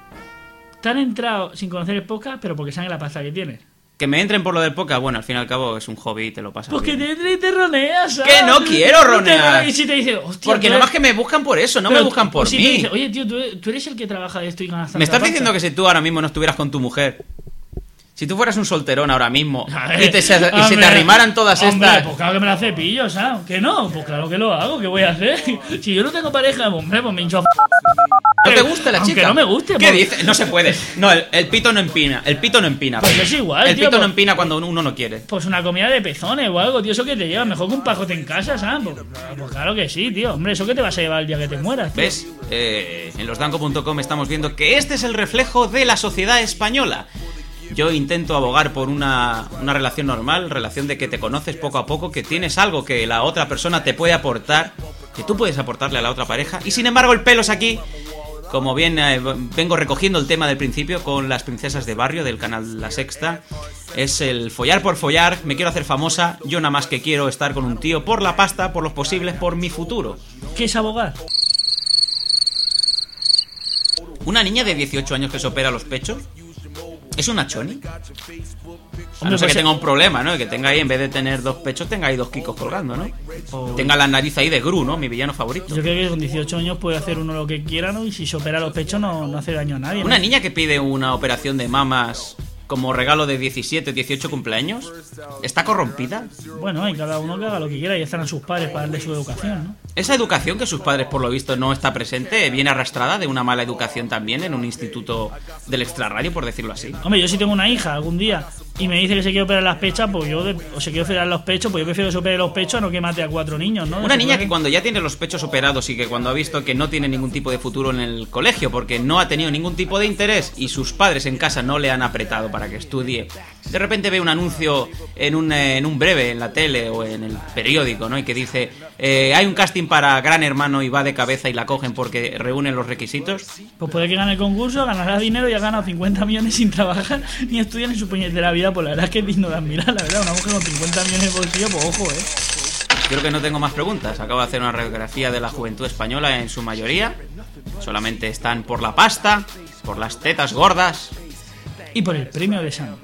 Te han entrado sin conocer el podcast, pero porque saben la pasta que tienes. Que me entren por lo del podcast, bueno, al fin y al cabo es un hobby y te lo pasas Porque bien. te, te, te roneas, ¿sabes? ¡Que no quiero ronear! Y si te dice, hostia. Porque tú nada más eres- que me buscan por eso, no Pero me buscan por si mí. te dice, oye, tío, tú, tú eres el que trabaja de esto y ganas tanta Me estás pasta. diciendo que si tú ahora mismo no estuvieras con tu mujer, si tú fueras un solterón ahora mismo A ver, y, te, se, y se hombre, te arrimaran todas hombre, estas... pues claro que me la cepillo, ¿sabes? ¿Que no? Pues claro que lo hago, ¿qué voy a hacer? Si yo no tengo pareja, hombre, pues me hincho a... ¿No te gusta la Aunque chica? no me guste, ¿Qué pues. dices? No se puede. No, el, el pito no empina. El pito no empina. Pues es igual, El tío, pito no pues- empina cuando uno no quiere. Pues una comida de pezones o algo, tío, eso que te lleva mejor que un pajote en casa, ¿sabes? Pues, pues claro que sí, tío. Hombre, eso que te vas a llevar el día que te mueras, tío. ¿Ves? Eh, en losdanco punto com estamos viendo que este es el reflejo de la sociedad española. Yo intento abogar por una, una relación normal, relación de que te conoces poco a poco, que tienes algo que la otra persona te puede aportar, que tú puedes aportarle a la otra pareja, y sin embargo el pelo es aquí, como bien eh, vengo recogiendo el tema del principio con las princesas de barrio del canal La Sexta, es el follar por follar, me quiero hacer famosa, yo nada más que quiero estar con un tío por la pasta, por los posibles, por mi futuro. ¿Qué es abogar? Una niña de dieciocho años que se opera los pechos, ¿es una choni? A Hombre, no ser pues, que tenga un problema, ¿no? Que tenga ahí, en vez de tener dos pechos, tenga ahí dos kikos colgando, ¿no? O- Tenga la nariz ahí de Gru, ¿no? Mi villano favorito. Yo creo que con dieciocho años puede hacer uno lo que quiera, ¿no? Y si se opera los pechos no, no hace daño a nadie, ¿no? Una niña que pide una operación de mamas como regalo de diecisiete, dieciocho cumpleaños, ¿está corrompida? Bueno, hay cada uno que haga lo que quiera y están a sus padres para darle su educación, ¿no? Esa educación que sus padres, por lo visto, no está presente, viene arrastrada de una mala educación también en un instituto del extrarradio, por decirlo así. Hombre, yo si tengo una hija algún día y me dice que se quiere operar las pechas, pues yo, de- o se quiere operar los pechos, pues yo prefiero que se opere los pechos a no que mate a cuatro niños, ¿no? Una ¿Se niña puede? que cuando ya tiene los pechos operados y que cuando ha visto que no tiene ningún tipo de futuro en el colegio porque no ha tenido ningún tipo de interés y sus padres en casa no le han apretado para que estudie, de repente ve un anuncio en un, eh, en un breve en la tele o en el periódico, ¿no? Y que dice, eh, hay un casting para Gran Hermano y va de cabeza y la cogen porque reúnen los requisitos. Pues puede que gane el concurso, ganará dinero y ha ganado cincuenta millones sin trabajar ni estudiar en su puñetera vida, pues la verdad es que es digno de admirar, la verdad, una mujer con cincuenta millones de bolsillo, pues ojo, eh. Creo que no tengo más preguntas. Acabo de hacer una radiografía de la juventud española en su mayoría. Solamente están por la pasta, por las tetas gordas. Y por el premio de Sam.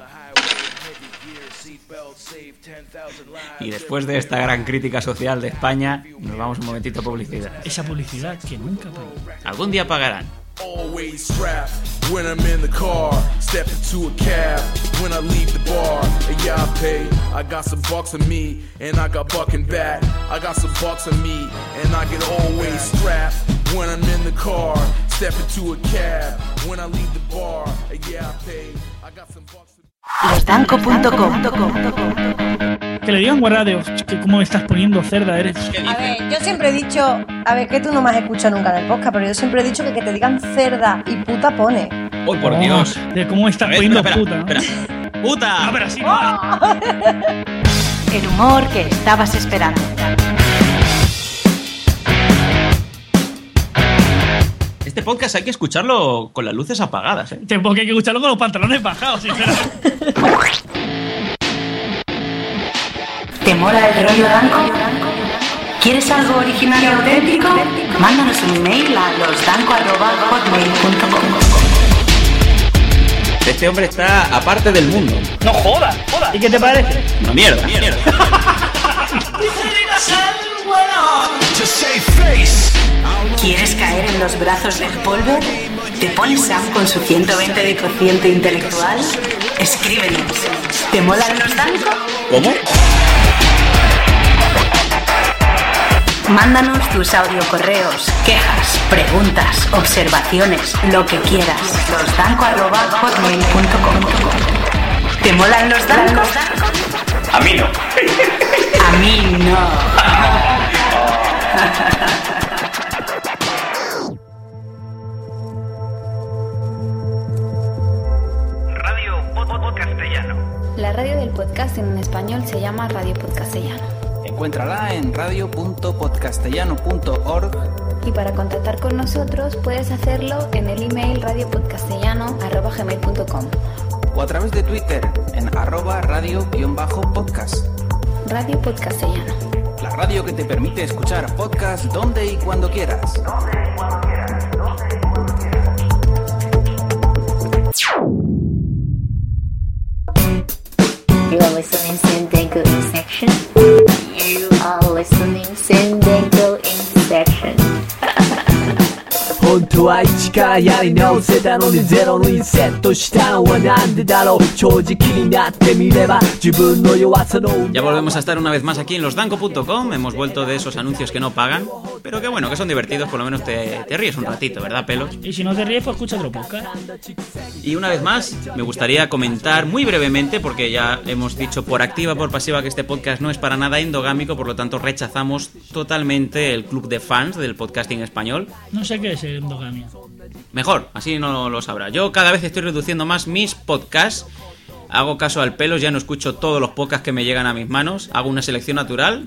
Y después de esta gran crítica social de España, nos vamos un momentito a publicidad. Esa publicidad que nunca pagó. Algún día pagarán. Always strapped when I'm in the car, step into a cab when I leave the bar. And yeah, I pay. I got some bucks on me, and I got bucking back. I got some bucks on me, and I get always strapped when I'm in the car, step into a cab when I leave the bar. And yeah, I pay. I got some bucks on me. Losdanco punto com. Que le digan guarradeos, que cómo me estás poniendo cerda eres. A ver, yo siempre he dicho, a ver, que tú no me has escuchado nunca en el podcast, pero yo siempre he dicho que que te digan cerda y puta pone. ¡Uy, por Dios! De cómo me estás ver, poniendo espera, puta, ¿no? espera. ¡Puta! No, pero así ¡Oh! El humor que estabas esperando. Este podcast hay que escucharlo con las luces apagadas, ¿eh? Porque hay que escucharlo con los pantalones bajados, sinceramente. ¿Te mola el rollo danco? ¿Quieres algo original y auténtico? Mándanos un email a losdanco arroba hotmail punto com. Este hombre está aparte del mundo. No jodas, jodas. ¿Y qué te parece? Una mierda, mierda. ¿Quieres caer en los brazos del polvo? ¿Te pones Sam con su ciento veinte de cociente intelectual? Escríbenos. ¿Te molan los danco? ¿Cómo? Mándanos tus audiocorreos, quejas, preguntas, observaciones, lo que quieras. losdanco arroba hotmail punto com. ¿Te molan los dancos? A mí no. A mí no. Radio Podcastellano. La radio del podcasting en español se llama Radio Podcastellano. Encuéntrala en radio punto podcastellano punto org. Y para contactar con nosotros puedes hacerlo en el email radio podcastellano arroba gmail punto com o a través de Twitter en arroba radio-podcast. Radio Podcastellano. La radio que te permite escuchar podcast donde y cuando quieras. You are listening Sendengo Insection. You are listening Sendengo Insection. 本当は一からやり直せたのにゼロにセットしたのはなんでだろう正直になってみれば自分の弱さの Ya volvemos a estar una vez más aquí en losdanco punto com. Hemos vuelto de esos anuncios que no pagan, pero que bueno, que son divertidos, por lo menos te, te ríes un ratito, ¿verdad, Pelos? Y si no te ríes, pues escucha otro podcast. Y una vez más, me gustaría comentar muy brevemente, porque ya hemos dicho por activa, por pasiva, que este podcast no es para nada endogámico, por lo tanto rechazamos totalmente el club de fans del podcasting español. No sé qué es endogamia. Mejor, así no lo sabrá. Yo cada vez estoy reduciendo más mis podcasts. Hago caso al Pelos, ya no escucho todos los podcasts que me llegan a mis manos. Hago una selección natural.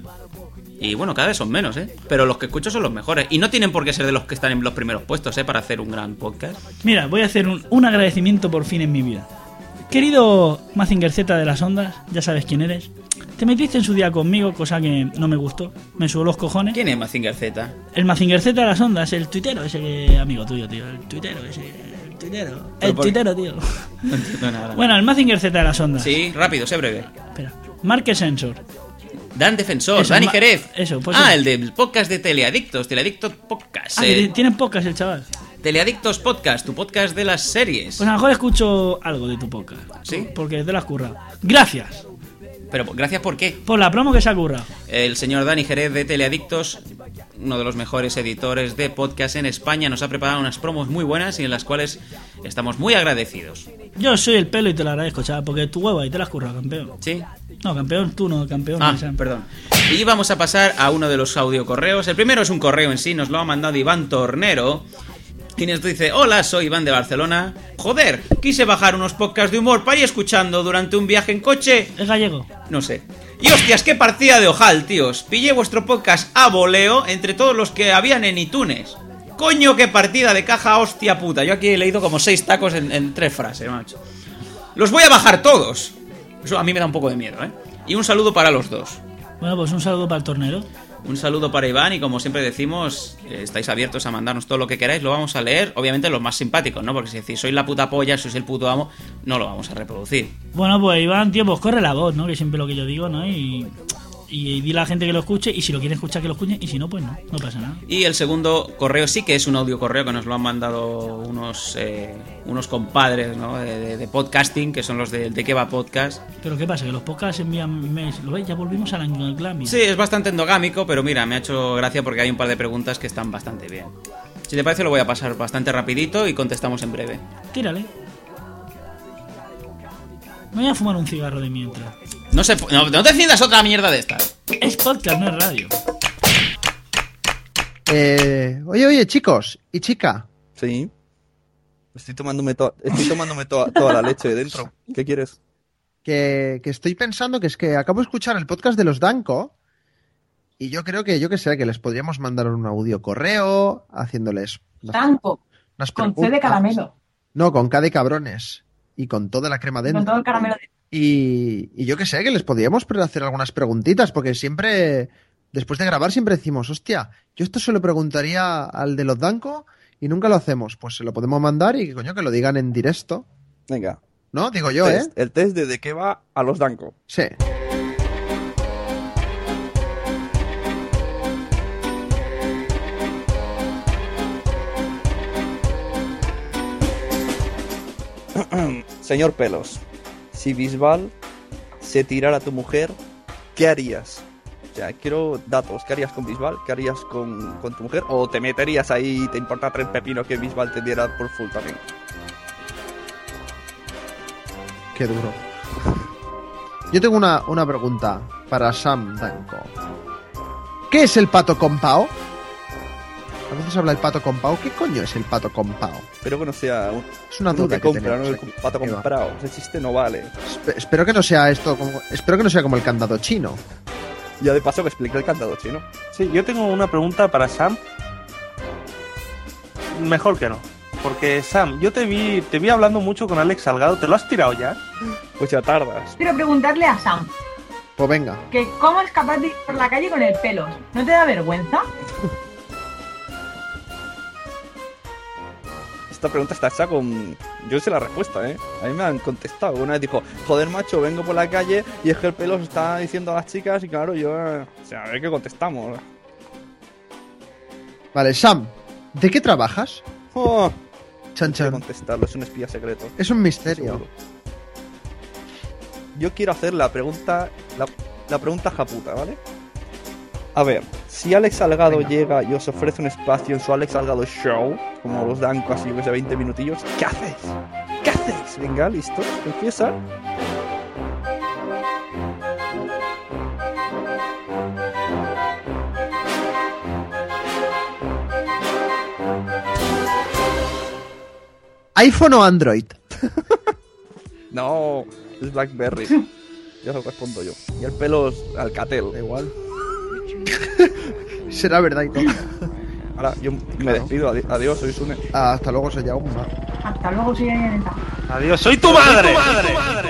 Y bueno, cada vez son menos, ¿eh? Pero los que escucho son los mejores. Y no tienen por qué ser de los que están en los primeros puestos, ¿eh? Para hacer un gran podcast. Mira, voy a hacer un, un agradecimiento por fin en mi vida. Querido Mazinger Z de las ondas, ya sabes quién eres. Te metiste en su día conmigo, cosa que no me gustó. Me subió los cojones. ¿Quién es Mazinger Z? El Mazinger Z de las ondas, el tuitero, ese que, amigo tuyo, tío. El tuitero, ese. El tuitero. El por... tuitero, tío. No entiendo nada. Bueno, el Mazinger Z de las ondas. Sí, rápido, sé breve. Espera. Marque Sensor. Dan Defensor, Eso, Dani ma- Jerez. Eso, pues ah, sí. el del podcast de Teleadictos, Teleadictos Podcast. Ah, eh. tiene podcast el chaval. Teleadictos Podcast, tu podcast de las series. Pues a lo mejor escucho algo de tu podcast. ¿Sí? Porque te lo has currado. Gracias. Pero gracias, ¿por qué? Por la promo que se ha currado. El señor Dani Jerez de Teleadictos, uno de los mejores editores de podcast en España, nos ha preparado unas promos muy buenas y en las cuales estamos muy agradecidos. Yo soy el Pelo y te lo agradezco, chaval, porque tu huevo ahí te la has currado, campeón. ¿Sí? No, campeón tú no, campeón. Ah, no, perdón. Y vamos a pasar a uno de los audiocorreos. El primero es un correo en sí, nos lo ha mandado Iván Tornero. Y nos dice: hola, soy Iván de Barcelona. Joder, quise bajar unos podcasts de humor para ir escuchando durante un viaje en coche. ¿Es gallego? No sé. Y hostias, qué partida de ojal, tíos. Pillé vuestro podcast a voleo entre todos los que habían en iTunes. Coño, qué partida de caja, hostia puta. Yo aquí he leído como seis tacos en, en tres frases, macho. Los voy a bajar todos. Eso a mí me da un poco de miedo, ¿eh? Y un saludo para los dos. Bueno, pues un saludo para el tornero. Un saludo para Iván y como siempre decimos, eh, estáis abiertos a mandarnos todo lo que queráis, lo vamos a leer, obviamente los más simpáticos, ¿no? Porque si decís sois la puta polla, sois el puto amo, no lo vamos a reproducir. Bueno, pues Iván, tío, pues corre la voz, ¿no? Que siempre lo que yo digo, ¿no? Y Y dile a la gente que lo escuche, y si lo quieren escuchar que lo escuchen, y si no, pues no, no pasa nada. Y el segundo correo sí que es un audio correo que nos lo han mandado unos eh, unos compadres, ¿no? de, de, de podcasting, que son los de, de Keba Podcast. Pero ¿qué pasa? Que los podcasts envían mails. ¿Lo veis? Ya volvimos a la endogamia. Sí, es bastante endogámico, pero mira, me ha hecho gracia porque hay un par de preguntas que están bastante bien. Si te parece lo voy a pasar bastante rapidito y contestamos en breve. Tírale. Me voy a fumar un cigarro de mientras. No, se, no, no te enciendas otra mierda de estas. Es podcast, no es radio. Eh, oye, oye, chicos y chica. Sí. Estoy tomándome, to estoy tomándome to toda la leche de dentro. ¿Qué quieres? Que, que estoy pensando que es que acabo de escuchar el podcast de los Danko y yo creo que, yo que sé, que les podríamos mandar un audio correo haciéndoles... Danko, con C de caramelo. No, con K de cabrones. Y con toda la crema dentro. Con todo el caramelo dentro. Y, y yo que sé, que les podríamos hacer algunas preguntitas, porque siempre, después de grabar, siempre decimos, hostia, yo esto se lo preguntaría al de los Danko y nunca lo hacemos. Pues se lo podemos mandar y coño, que lo digan en directo. Venga. ¿No? Digo yo, test, ¿eh? El test de, de qué va a los Danko. Sí. Señor Pelos, si Bisbal se tirara a tu mujer, ¿qué harías? O sea, quiero datos. ¿Qué harías con Bisbal? ¿Qué harías con, con tu mujer? ¿O te meterías ahí y te importa tres pepinos que Bisbal te diera por full también? Qué duro. Yo tengo una, una pregunta para Sam Danko. ¿Qué es el pato compao? A veces habla el pato compao. ¿Qué coño es el pato compao? Espero que no sea un, es una duda que, que compra, tenemos, ¿no? eh. El pato comprado. Ese chiste no vale. Espe espero que no sea esto como, espero que no sea como el candado chino. Ya de paso que explique el candado chino. Sí, yo tengo una pregunta para Sam. Mejor que no. Porque Sam, yo te vi, te vi hablando mucho con Alex Salgado. ¿Te lo has tirado ya? Pues ya tardas. Quiero preguntarle a Sam. Pues venga. Que cómo es capaz de ir por la calle con el pelo. ¿No te da vergüenza? Esta pregunta está hecha con... Yo sé la respuesta, ¿eh? A mí me han contestado. Una vez dijo, joder, macho, vengo por la calle y es que el pelo se está diciendo a las chicas y claro, yo... O sea, a ver qué contestamos. Vale, Sam, ¿de qué trabajas? Oh, chan, chan. No contestarlo, es un espía secreto. Es un misterio. Seguro. Yo quiero hacer la pregunta... La, la pregunta japuta, ¿vale? A ver, si Alex Salgado Venga. llega y os ofrece un espacio en su Alex Salgado Show, como los Danko así, que sea veinte minutillos, ¿qué hacéis? ¿Qué hacéis? Venga, listo, empieza. ¿iPhone o Android? No, es BlackBerry. Ya lo respondo yo. Y el pelo es Alcatel. Da igual. Será verdad y todo. Ahora, yo me despido. Adiós, soy Sune. Ah, hasta luego, soy Yauma. Hasta luego, soy Ayaneta. Adiós, soy tu madre. Soy tu madre. madre.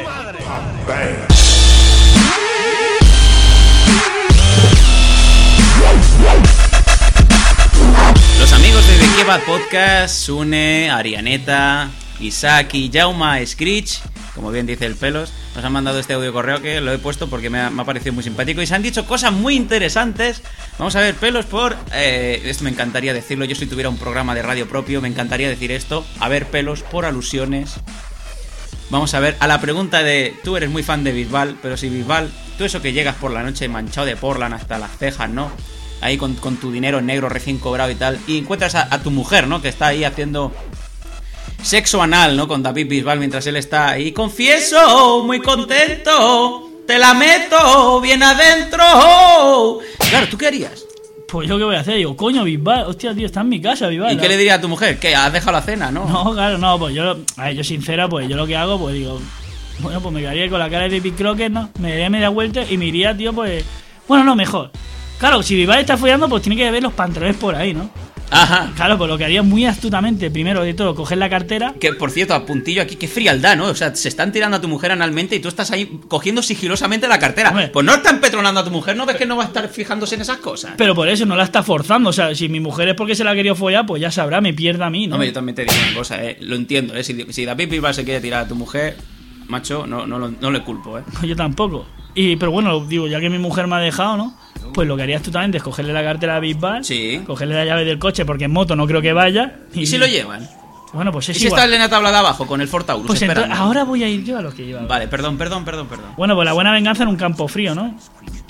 Los amigos de The Kebab Podcast, Sune, Arianeta, Isaki, Jauma, Screech, como bien dice el Pelos, nos han mandado este audio correo que lo he puesto porque me ha, me ha parecido muy simpático y se han dicho cosas muy interesantes. Vamos a ver, Pelos, por... Eh, esto me encantaría decirlo, yo si tuviera un programa de radio propio me encantaría decir esto. A ver, Pelos, por alusiones. Vamos a ver, a la pregunta de... Tú eres muy fan de Bisbal, pero si Bisbal, tú eso que llegas por la noche manchado de Portland hasta las cejas, ¿no? Ahí con, con tu dinero negro recién cobrado y tal, y encuentras a, a tu mujer, ¿no? Que está ahí haciendo... sexo anal, ¿no? Con David Bisbal mientras él está ahí. Confieso, muy contento, te la meto bien adentro. Claro, ¿tú qué harías? Pues yo qué voy a hacer, digo, coño, Bisbal, hostia, tío, está en mi casa, Bisbal. ¿Y qué le diría a tu mujer? ¿Que has dejado la cena, no? No, claro, no, pues yo, a ver, yo sincera, pues yo lo que hago, pues digo, bueno, pues me quedaría con la cara de David Crockett, ¿no? Me daría media vuelta y me iría, tío, pues, bueno, no, mejor. Claro, si Bisbal está follando, pues tiene que haber los pantalones por ahí, ¿no? Ajá. Claro, pues lo que haría muy astutamente, primero de todo, coger la cartera. Que, por cierto, a puntillo aquí, qué frialdad, ¿no? O sea, se están tirando a tu mujer analmente y tú estás ahí cogiendo sigilosamente la cartera. Hombre. Pues no están petronando a tu mujer, ¿no ves que no va a estar fijándose en esas cosas? Pero por eso no la está forzando, o sea, si mi mujer es porque se la ha querido follar, pues ya sabrá, me pierde a mí, ¿no? Hombre, yo también te digo una cosa, ¿eh? Lo entiendo, ¿eh? Si, si David Bisbal se quiere tirar a tu mujer, macho, no, no, no, no le culpo, ¿eh? Yo tampoco. Y, pero bueno, digo, ya que mi mujer me ha dejado, ¿no? Pues lo que harías tú también es cogerle la cartera a Bisbal, sí. cogerle la llave del coche, porque en moto no creo que vaya. ¿Y, ¿Y si lo llevan? Bueno, pues es ¿Y si igual. está Elena Tablada abajo con el Ford Taurus? Pues entonces, ahora voy a ir yo a lo que lleva. Vale, perdón, perdón, perdón, perdón. Bueno, pues la buena venganza en un campo frío, ¿no?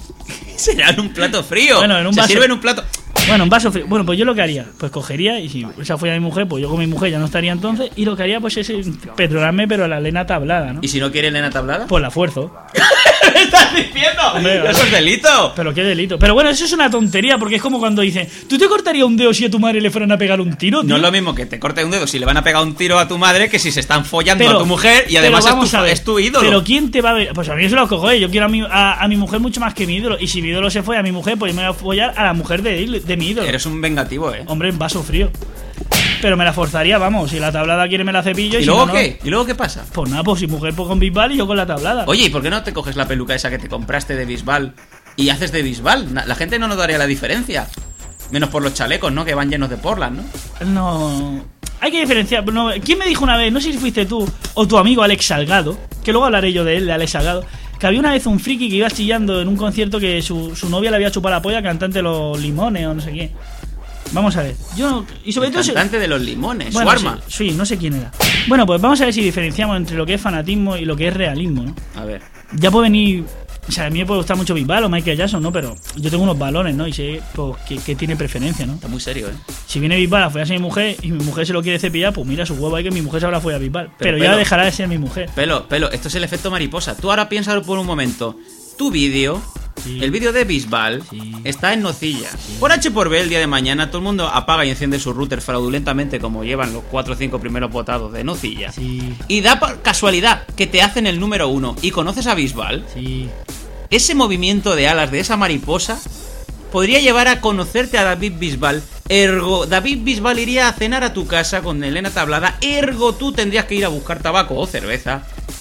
Será en un plato frío. Bueno, en un Se vaso. sirve en un plato. Bueno, un vaso frío. Bueno, pues yo lo que haría, pues cogería, y si esa fuera mi mujer, pues yo con mi mujer ya no estaría entonces, y lo que haría pues es petrolarme, pero a la Elena Tablada, ¿no? ¿Y si no quiere Elena Tablada? Pues la fuerzo. ¿Qué estás diciendo? Hombre, eso es delito. Pero qué delito. Pero bueno, eso es una tontería, porque es como cuando dicen, ¿tú te cortarías un dedo si a tu madre le fueran a pegar un tiro, tío? No es lo mismo que te corte un dedo si le van a pegar un tiro a tu madre que si se están follando pero, a tu mujer y además vamos es, tu, a ver, es tu ídolo. Pero ¿quién te va a ver? Pues a mí se lo cojo, ¿eh? Yo quiero a mi, a, a mi mujer mucho más que mi ídolo. Y si mi ídolo se fue a mi mujer, pues yo me voy a follar a la mujer de, de mi ídolo. Eres un vengativo, ¿eh? Hombre, en vaso frío. Pero me la forzaría, vamos. Si la tablada quiere, me la cepillo. ¿Y, ¿Y luego si no, qué? no. ¿Y luego qué pasa? Pues nada, pues si mujer pues con Bisbal y yo con la tablada. Oye, ¿y por qué no te coges la peluca esa que te compraste de Bisbal y haces de Bisbal? La gente no notaría la diferencia. Menos por los chalecos, ¿no? Que van llenos de Portland, ¿no? No. Hay que diferenciar. No, ¿quién me dijo una vez? No sé si fuiste tú o tu amigo Alex Salgado, que luego hablaré yo de él, de Alex Salgado, que había una vez un friki que iba chillando en un concierto que su, su novia le había chupado la polla, cantante de Los Limones o no sé qué. Vamos a ver. Yo y sobre el todo cantante de Los Limones, bueno, su arma. Sí, sí, no sé quién era. Bueno, pues vamos a ver si diferenciamos entre lo que es fanatismo y lo que es realismo, ¿no? A ver. Ya puede venir. O sea, a mí me puede gustar mucho Bisbal o Michael Jackson, ¿no? Pero yo tengo unos balones, ¿no? Y sé pues, que, que tiene preferencia, ¿no? Está muy serio, ¿eh? Si viene Bisbal a follarse a mi mujer y mi mujer se lo quiere cepillar, pues mira su huevo ahí que mi mujer se habrá follado a Bisbal. Pero, pero ya pelo, dejará de ser mi mujer. Pelo, pelo, esto es el efecto mariposa. Tú ahora piénsalo por un momento. Tu vídeo, sí. el vídeo de Bisbal, sí. está en nocilla. Sí. Por H por B, el día de mañana, todo el mundo apaga y enciende su router fraudulentamente, como llevan los cuatro o cinco primeros votados de nocilla. Sí. Y da por casualidad que te hacen el número uno y conoces a Bisbal. Sí. Ese movimiento de alas de esa mariposa podría llevar a conocerte a David Bisbal. Ergo, David Bisbal iría a cenar a tu casa con Elena Tablada. Ergo, tú tendrías que ir a buscar tabaco o cerveza.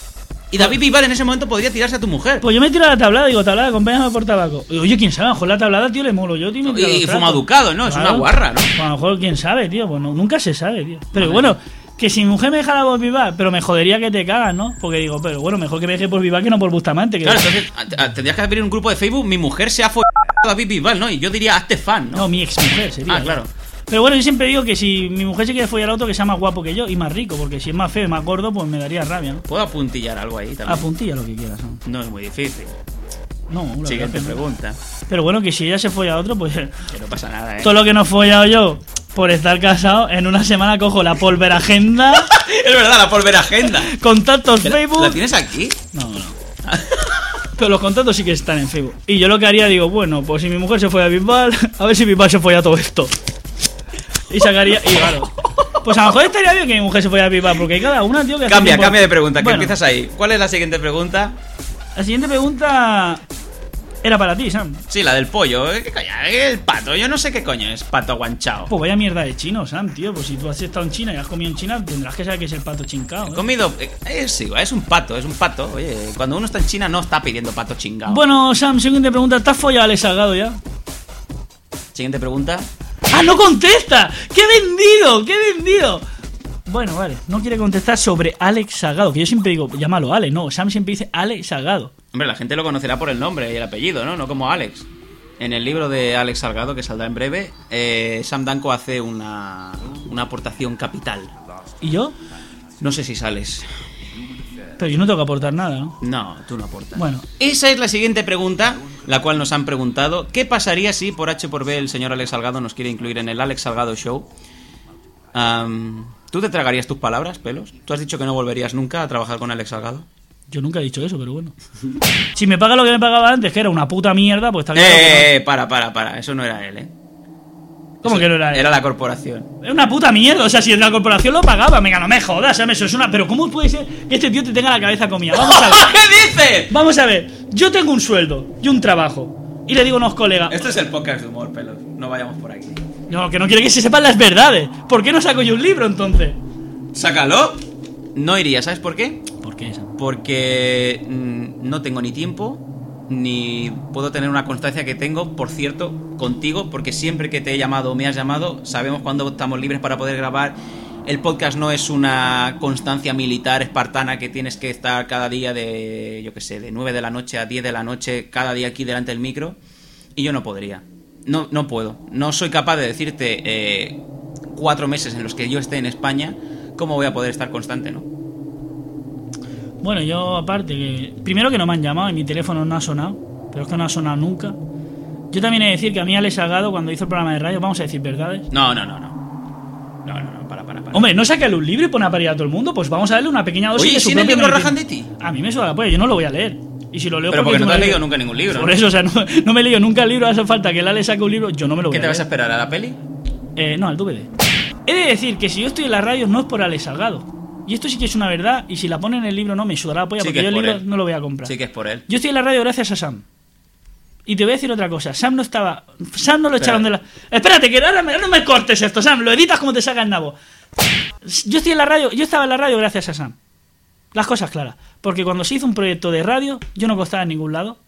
Y David Bisbal en ese momento podría tirarse a tu mujer. Pues yo me tiro a la tablada, digo, tablada, acompáñame por tabaco. Y, oye, quién sabe, a lo mejor la tablada, tío, le molo yo, tío. Y, y fuma educado, ¿no? Claro. Es una guarra, ¿no? Pues a lo mejor, quién sabe, tío. Pues no, nunca se sabe, tío. Pero vale. Bueno, que si mi mujer me dejara por Bisbal, pero me jodería que te cagas, ¿no? Porque digo, pero bueno, mejor que me deje por Bisbal que no por Bustamante. Que claro, entonces tendrías que abrir un grupo de Facebook. Mi mujer se ha follado a David Bisbal, ¿no? Y yo diría, hazte fan, ¿no? No, mi ex mujer sería. Ah, claro. Pero bueno, yo siempre digo que si mi mujer se quiere follar a otro, que sea más guapo que yo y más rico, porque si es más feo y más gordo, pues me daría rabia, ¿no? Puedo apuntillar algo ahí también. Apuntilla lo que quieras, ¿no? No es muy difícil. No, la siguiente pregunta. Pero bueno, que si ella se folla a otro, pues... Que no pasa nada, ¿eh? Todo lo que no he follado yo por estar casado, en una semana cojo la Polver Agenda. Es verdad, la Polver Agenda. Contactos Facebook. ¿La tienes aquí? No, no. Pero los contactos sí que están en Facebook. Y yo lo que haría, digo, bueno, pues si mi mujer se folla a Bisbal, a ver si Bisbal se folla a todo esto. Y sacaría... Y claro... Pues a lo mejor estaría bien que mi mujer se fuera a Bisbal, porque cada una, tío, que... Cambia, cambia de pregunta, bueno, que empiezas ahí. ¿Cuál es la siguiente pregunta? La siguiente pregunta... Era para ti, Sam. Sí, la del pollo. ¿Qué coño? El pato. Yo no sé qué coño es pato guanchao. Pues vaya mierda de chino, Sam, tío. Pues si tú has estado en China y has comido en China, tendrás que saber que es el pato chingao, ¿eh? He comido... Eh, sí, es un pato, es un pato. Oye, cuando uno está en China no está pidiendo pato chingao. Bueno, Sam, siguiente pregunta. ¿Te has follado a Alex Salgado ya? Siguiente pregunta. ¡Ah, no contesta! ¡Qué vendido! ¡Qué vendido! Bueno, vale, no quiere contestar sobre Alex Salgado, que yo siempre digo, llámalo Alex, no, Sam siempre dice Alex Salgado. Hombre, la gente lo conocerá por el nombre y el apellido, ¿no? No como Alex. En el libro de Alex Salgado, que saldrá en breve, eh, Sam Danko hace una, una aportación capital. ¿Y yo? No sé si sales. Pero yo no tengo que aportar nada, ¿no? No, tú no aportas. Bueno. Esa es la siguiente pregunta, la cual nos han preguntado. ¿Qué pasaría si por H por B el señor Alex Salgado nos quiere incluir en el Alex Salgado Show? Um, ¿Tú te tragarías tus palabras, pelos? ¿Tú has dicho que no volverías nunca a trabajar con Alex Salgado? Yo nunca he dicho eso, pero bueno. Si me paga lo que me pagaba antes, que era una puta mierda, pues está claro. Eh, no. para, para, para. Eso no era él, ¿eh? ¿Cómo eso que no era él? Era la corporación. Es una puta mierda. O sea, si la corporación lo pagaba, venga, no me jodas, ¿sabes? Eso es una... Pero ¿cómo puede ser que este tío te tenga la cabeza comida? Vamos a ver. ¿Qué dices? Vamos a ver. Yo tengo un sueldo y un trabajo. Y le digo a unos colegas... Esto es el podcast de humor, pelos. No vayamos por aquí. No, que no quiere que se sepan las verdades. ¿Por qué no saco yo un libro, entonces? ¡Sácalo! No iría, ¿sabes por qué? ¿Por qué? Porque mmm, no tengo ni tiempo, ni puedo tener una constancia que tengo, por cierto, contigo, porque siempre que te he llamado o me has llamado, sabemos cuándo estamos libres para poder grabar. El podcast no es una constancia militar espartana que tienes que estar cada día de, yo qué sé, de nueve de la noche a diez de la noche, cada día aquí delante del micro. Y yo no podría. No, no puedo. No soy capaz de decirte eh, cuatro meses en los que yo esté en España cómo voy a poder estar constante, ¿no? Bueno, yo aparte que... Primero que no me han llamado y mi teléfono no ha sonado. Pero es que no ha sonado nunca. Yo también he de decir que a mí Alex Salgado, cuando hizo el programa de radio, vamos a decir verdades. No, no, no, no. No, no, no, para, para, para. Hombre, ¿no saca un libro y pone a parir a todo el mundo? Pues vamos a darle una pequeña dosis. Oye, de su ¿y si en el propio libro beneficio. rajan de ti? A mí me suena la polla, yo no lo voy a leer. Y si lo leo Pero porque tú no te me has lo leído lees. nunca ningún libro, Por ¿no? eso, o sea, no, no me he leído nunca el libro, hace falta que el Alex saque un libro, yo no me lo voy ¿Qué a te vas a leer. esperar? ¿A la peli? Eh, no, al D V D. He de decir que si yo estoy en la radio no es por Alex Salgado. Y esto sí que es una verdad, y si la ponen en el libro no me sudará la polla, Sí porque que yo es el por libro él. no lo voy a comprar. Sí que es por él. Yo estoy en la radio gracias a Sam. Y te voy a decir otra cosa, Sam no estaba... Sam no lo Espera. echaron de la... Espérate, que ahora me- no me cortes esto, Sam, lo editas como te saca el nabo. Yo estoy en la radio, yo estaba en la radio gracias a Sam. Las cosas claras. Porque cuando se hizo un proyecto de radio, yo no costaba en ningún lado.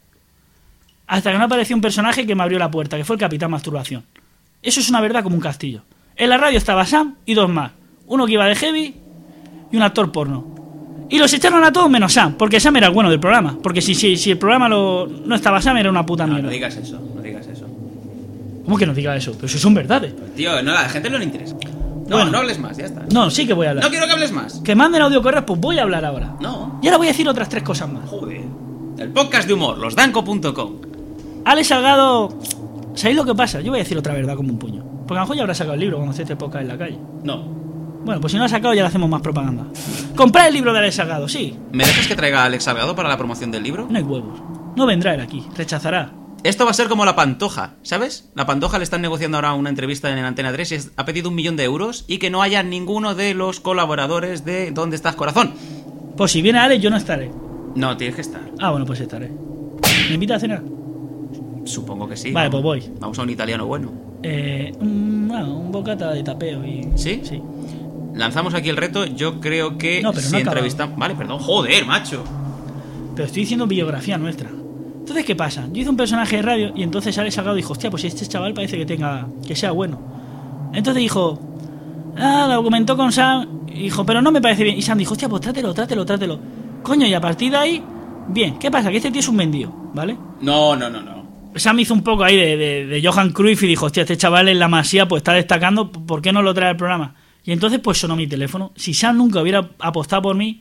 Hasta que no apareció un personaje que me abrió la puerta, que fue el Capitán Masturbación. Eso es una verdad como un castillo. En la radio estaba Sam y dos más. Uno que iba de heavy y un actor porno. Y los echaron a todos menos Sam, porque Sam era el bueno del programa. Porque si, si, si el programa lo, no estaba Sam, era una puta No, mierda. no digas eso, no digas eso. ¿Cómo que no diga eso? Pero eso son verdades. Tío, no, a la gente no le interesa. No, Bueno. no hables más, ya está. No, sí que voy a hablar. No quiero que hables más. Que manden audio correos, pues voy a hablar ahora. No. Y ahora voy a decir otras tres cosas más. Joder. El podcast de humor, losdanco punto com. Alex Salgado... ¿Sabéis lo que pasa? Yo voy a decir otra verdad como un puño. Porque a lo mejor ya habrá sacado el libro cuando esté este podcast en la calle. No. Bueno, pues si no lo ha sacado ya le hacemos más propaganda. Comprad el libro de Alex Salgado, sí. ¿Me dejas que traiga a Alex Salgado para la promoción del libro? No hay huevos. No vendrá él aquí, rechazará. Esto va a ser como la Pantoja, ¿sabes? La Pantoja le están negociando ahora una entrevista en Antena tres y es- ha pedido un millón de euros y que no haya ninguno de los colaboradores de ¿Dónde estás, corazón? Pues si viene Alex yo no estaré. No, tienes que estar. Ah, bueno, pues estaré. ¿Me invita a cenar? Supongo que sí. Vale, ¿no? pues voy. Vamos a un italiano bueno. Eh, un, bueno, un bocata de tapeo y... ¿Sí? Sí. Lanzamos aquí el reto, yo creo que No, pero no si ha acabado. entrevistamos... Vale, perdón, joder, macho. Pero estoy diciendo biografía nuestra. Entonces, ¿qué pasa? Yo hice un personaje de radio y entonces Alex Salgado dijo, hostia, pues este chaval parece que tenga... que sea bueno. Entonces dijo... Ah, lo comentó con Sam y dijo, pero no me parece bien. Y Sam dijo, hostia, pues trátelo, trátelo, trátelo. Coño, y a partir de ahí... Bien, ¿qué pasa? Que este tío es un vendido, ¿vale? No, no, no, no. Sam hizo un poco ahí de, de, de Johan Cruyff y dijo, hostia, este chaval en la Masía pues está destacando, ¿por qué no lo trae al programa? Y entonces pues sonó mi teléfono. Si Sam nunca hubiera apostado por mí,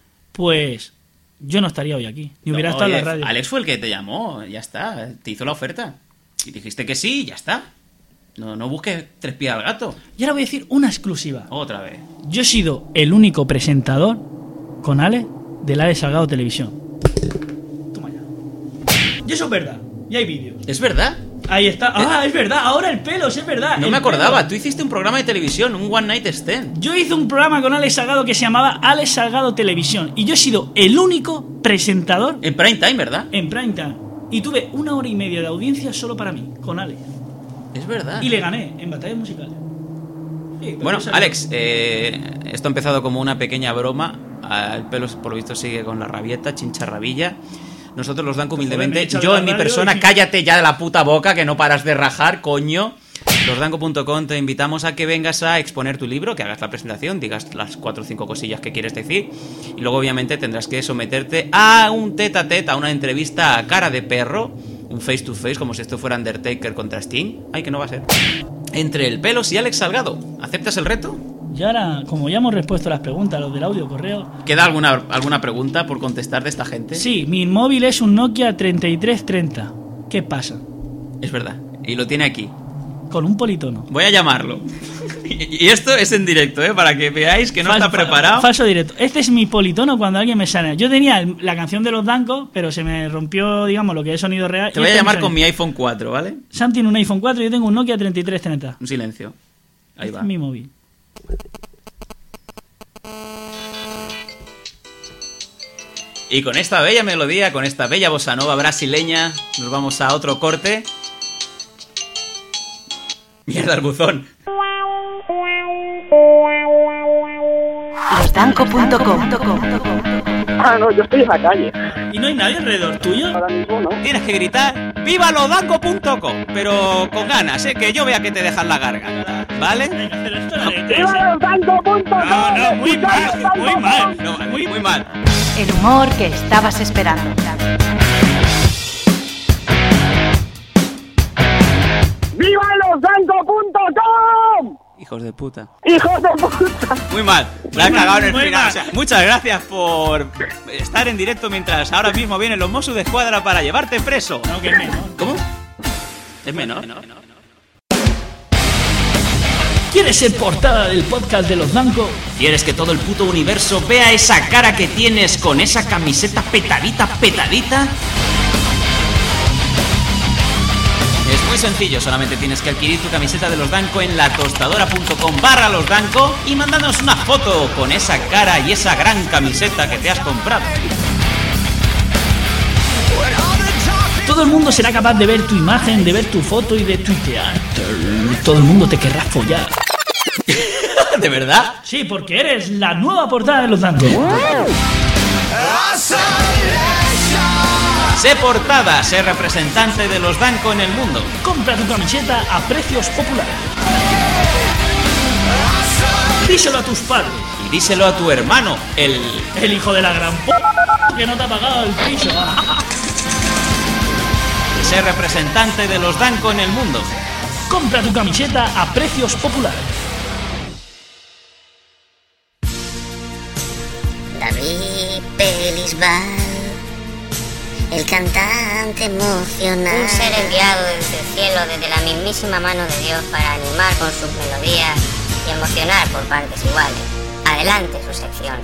pues yo no estaría hoy aquí, ni hubiera No, estado en oye, la radio. Alex fue el que te llamó, ya está, te hizo la oferta. Y dijiste que sí, ya está. No, no busques tres pies al gato. Y ahora voy a decir una exclusiva. Otra vez. Yo he sido el único presentador con Alex del Alex Salgado Televisión. Toma ya. Y eso es verdad. Y hay vídeos. ¿Es verdad? Ahí está. Ah, es verdad. Ahora el pelo, es verdad. No el me acordaba, pelo. tú hiciste un programa de televisión, un One Night Stand. Yo hice un programa con Alex Salgado que se llamaba Alex Salgado Televisión. Y yo he sido el único presentador En prime time, ¿verdad? en prime time. Y tuve una hora y media de audiencia solo para mí, con Alex. Es verdad. Y le gané en batallas musicales. Sí, pero Bueno, esa- Alex, eh, esto ha empezado como una pequeña broma. Ah, El pelo, por lo visto, sigue con la rabieta, chincharrabilla. Nosotros los dan humildemente. me he echado Yo la en mi radio persona, y- cállate ya de la puta boca, que no paras de rajar, coño. losdanco punto com te invitamos a que vengas a exponer tu libro, que hagas la presentación, digas las cuatro o cinco cosillas que quieres decir. Y luego, obviamente, tendrás que someterte a un tete a tete, a una entrevista a cara de perro. Un face to face, como si esto fuera Undertaker contra Sting. Ay, que no va a ser. Entre el Pelos y Alex Salgado. ¿Aceptas el reto? Y ahora, como ya hemos respuesto las preguntas, los del audio correo. ¿Queda alguna, alguna pregunta por contestar de esta gente? Sí, mi móvil es un Nokia treinta y tres treinta. ¿Qué pasa? Es verdad. Y lo tiene aquí. Con un politono. Voy a llamarlo. Y y esto es en directo, ¿eh? Para que veáis que no Fal- está preparado. Falso directo. Este es mi politono cuando alguien me sale. Yo tenía el- la canción de los Dancos, pero se me rompió, digamos, lo que es sonido real. Te y voy a este llamar me con sale. mi iPhone cuatro, ¿vale? Sam tiene un iPhone cuatro y yo tengo un Nokia treinta y tres treinta. Un silencio. Ahí Este va. es mi móvil. Y con esta bella melodía, con esta bella bossa nova brasileña, nos vamos a otro corte. Mierda, el buzón. losdanco punto com. Ah, no, yo estoy en la calle. ¿Y no hay nadie alrededor tuyo? Ahora mismo no. Tienes que gritar ¡viva lodanco punto com! Pero con ganas, ¿eh? Que yo vea que te dejas la garganta, ¿vale? Venga, pero esto no es ¡Viva lodanco punto com! No, no, muy mal, muy mal. No, muy, muy mal. El humor que estabas esperando. ¡Viva lodanco punto com! Hijos de puta. ¡Hijos de puta! Muy mal, la he cagado en el muy final. mal. O sea, muchas gracias por estar en directo mientras ahora mismo vienen los Mossos de Escuadra para llevarte preso. No, que es menor. ¿Cómo? ¿Es menor? ¿Quieres ser portada del podcast de los Danco? ¿Quieres que todo el puto universo vea esa cara que tienes con esa camiseta petadita, petadita? Es muy sencillo, solamente tienes que adquirir tu camiseta de los Danco en latostadora.com barra los Danco y mandarnos una foto con esa cara y esa gran camiseta que te has comprado. Todo el mundo será capaz de ver tu imagen, de ver tu foto y de tuitear. Todo el mundo te querrá follar. ¿De verdad? Sí, porque eres la nueva portada de los Danco. Sé portada, sé representante de los Danco en el mundo. Compra tu camiseta a precios populares. Díselo a tus padres. Y díselo a tu hermano, el... El hijo de la gran p... que no te ha pagado el piso. Sé representante de los Danco en el mundo. Compra tu camiseta a precios populares. David Pelisbal, el cantante emocional. Un ser enviado desde el cielo, desde la mismísima mano de Dios, para animar con sus melodías y emocionar por partes iguales. Adelante su sección.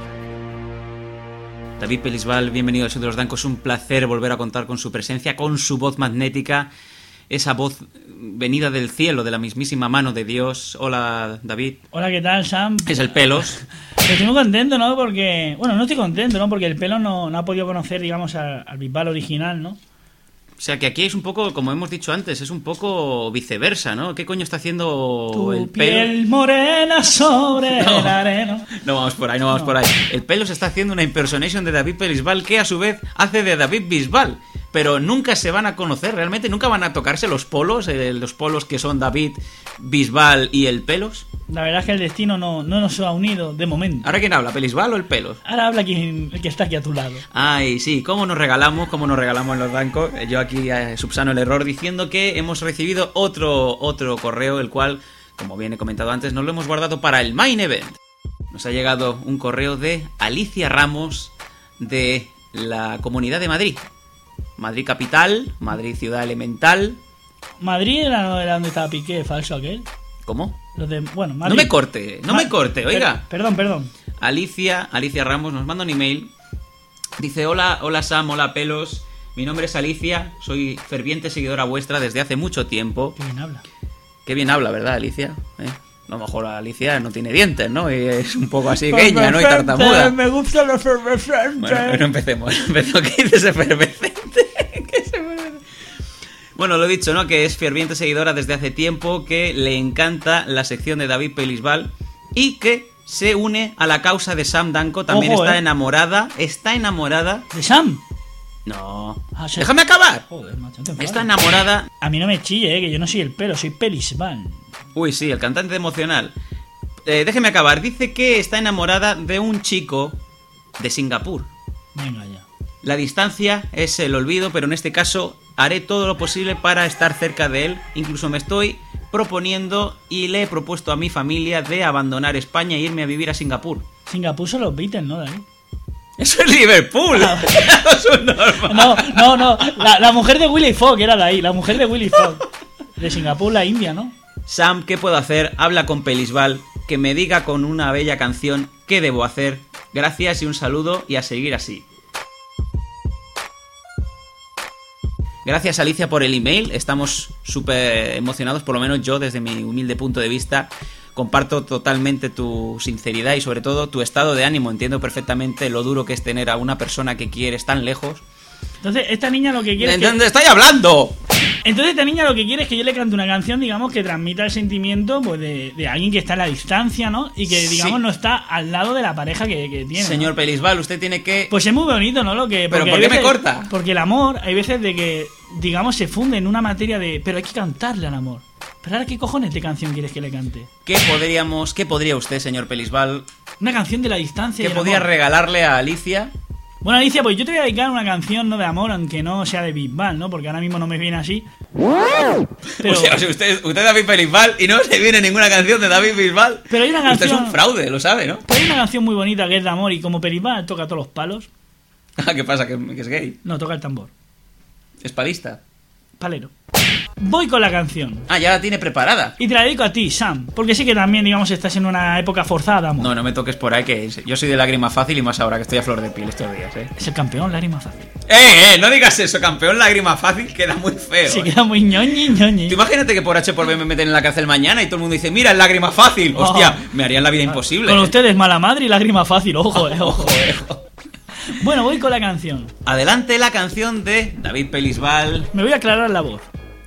David Pelisbal, bienvenido al Show de los Danco. Es un placer volver a contar con su presencia, con su voz magnética, esa voz venida del cielo, de la mismísima mano de Dios. Hola, David. Hola, ¿qué tal, Sam? Es el Pelos. Estoy muy contento, ¿no? Porque... Bueno, no estoy contento, ¿no? Porque el Pelos no, no ha podido conocer, digamos, al, al Bisbal original, ¿no? O sea, que aquí es un poco, como hemos dicho antes, es un poco viceversa, ¿no? ¿Qué coño está haciendo Tu el piel Pelos? morena sobre No. el arena. No vamos por ahí, no vamos No. por ahí. El Pelos está haciendo una impersonation de David Pelisbal que a su vez hace de David Bisbal. Pero nunca se van a conocer, realmente nunca van a tocarse los polos, eh, los polos que son David, Bisbal y el Pelos. La verdad es que el destino no, no nos ha unido de momento. ¿Ahora quién habla, Pelisbal o el Pelos? Ahora habla quien, el que está aquí a tu lado. Ay, sí, cómo nos regalamos, cómo nos regalamos en los bancos. Yo aquí eh, subsano el error diciendo que hemos recibido otro, otro correo, el cual, como bien he comentado antes, nos lo hemos guardado para el Main Event. Nos ha llegado un correo de Alicia Ramos de la Comunidad de Madrid. Madrid capital, Madrid ciudad elemental. Madrid era, era donde estaba Piqué, falso aquel. ¿Cómo? Los de, bueno, Madrid. No me corte, no Ma- me corte, oiga. Per- perdón, perdón. Alicia, Alicia Ramos nos manda un email. Dice, hola, hola Sam, hola Pelos. Mi nombre es Alicia, soy ferviente seguidora vuestra desde hace mucho tiempo. Qué bien habla. Qué bien habla, ¿verdad, Alicia? ¿Eh? A lo mejor Alicia no tiene dientes, ¿no? Y es un poco así gueña, ¿no? Y tartamuda. Me gusta lo efervescente. Bueno, no empecemos. Empezó que dices efervescente. ¿Qué es efervescente? Bueno, lo he dicho, ¿no? Que es ferviente seguidora desde hace tiempo, que le encanta la sección de David Pelisbal y que se une a la causa de Sam Danco. También Ojo, está eh. enamorada. Está enamorada. ¿De Sam? No. Ah, sí. ¡Déjame acabar! Joder, macho, te enfades. Está enamorada. A mí no me chille, eh, que yo no soy el Pelo, soy Pelisbal. Uy, sí, el cantante emocional. Eh, déjeme acabar. Dice que está enamorada de un chico de Singapur. Venga ya. La distancia es el olvido, pero en este caso haré todo lo posible para estar cerca de él. Incluso me estoy proponiendo y le he propuesto a mi familia de abandonar España e irme a vivir a Singapur. Singapur son los Beatles, ¿no, David? ¡Eso es Liverpool! Ah. Eso es normal. No, no, no. La, la mujer de Willy Fogg era de ahí. La mujer de Willy Fogg. De Singapur, la India, ¿no? Sam, ¿qué puedo hacer? Habla con Pelisbal, que me diga con una bella canción qué debo hacer. Gracias y un saludo y a seguir así. Gracias, Alicia, por el email. Estamos súper emocionados, por lo menos yo, desde mi humilde punto de vista. Comparto totalmente tu sinceridad y sobre todo tu estado de ánimo. Entiendo perfectamente lo duro que es tener a una persona que quieres tan lejos. Entonces, esta niña lo que quiere ¿De es que... dónde estoy hablando? Entonces esta niña lo que quiere es que yo le cante una canción, digamos, que transmita el sentimiento pues de, de alguien que está a la distancia, ¿no? Y que, digamos, Sí. no está al lado de la pareja que, que tiene. Señor ¿no? Pelisbal, usted tiene que... Pues es muy bonito, ¿no? Lo que, ¿Pero porque por hay qué me veces- corta? Porque el amor, hay veces de que, digamos, se funde en una materia de... Pero hay que cantarle al amor. Pero ahora, ¿qué cojones de canción quieres que le cante? ¿Qué podríamos, qué podría usted, señor Pelisbal, Una canción de la distancia. y qué el podría amor. regalarle a Alicia? Bueno, Alicia, pues yo te voy a dedicar una canción no de amor, aunque no sea de Bisbal, ¿no? Porque ahora mismo no me viene así. Pero, O sea, o sea, usted, usted es David Pelisbal y no se viene ninguna canción de David Bisbal. pero hay una Usted canción... es un fraude, lo sabe, ¿no? pero hay una canción muy bonita que es de amor y como Bisbal toca todos los palos, Ah, ¿qué pasa? ¿Que, que es gay? no, toca el tambor. ¿Espadista? Palero. Voy con la canción. Ah, ya la tiene preparada. Y te la dedico a ti, Sam. Porque sí que también, digamos, estás en una época forzada de amor. No, no me toques por ahí, que yo soy de lágrima fácil y más ahora que estoy a flor de piel estos días, ¿eh? Es el campeón, lágrima fácil. ¡Eh, eh! No digas eso, campeón lágrima fácil, queda muy feo. Sí, ¿eh? queda muy ñoñi, ñoñi. Tú imagínate que por H por B me meten en la cárcel mañana y todo el mundo dice, mira, el lágrima fácil. Oh. Hostia, me harían la vida imposible. Con ¿eh? ustedes, mala madre y lágrima fácil. Ojo, eh, ojo. Bueno, voy con la canción. Adelante la canción de David Pelisbal. Me voy a aclarar la voz.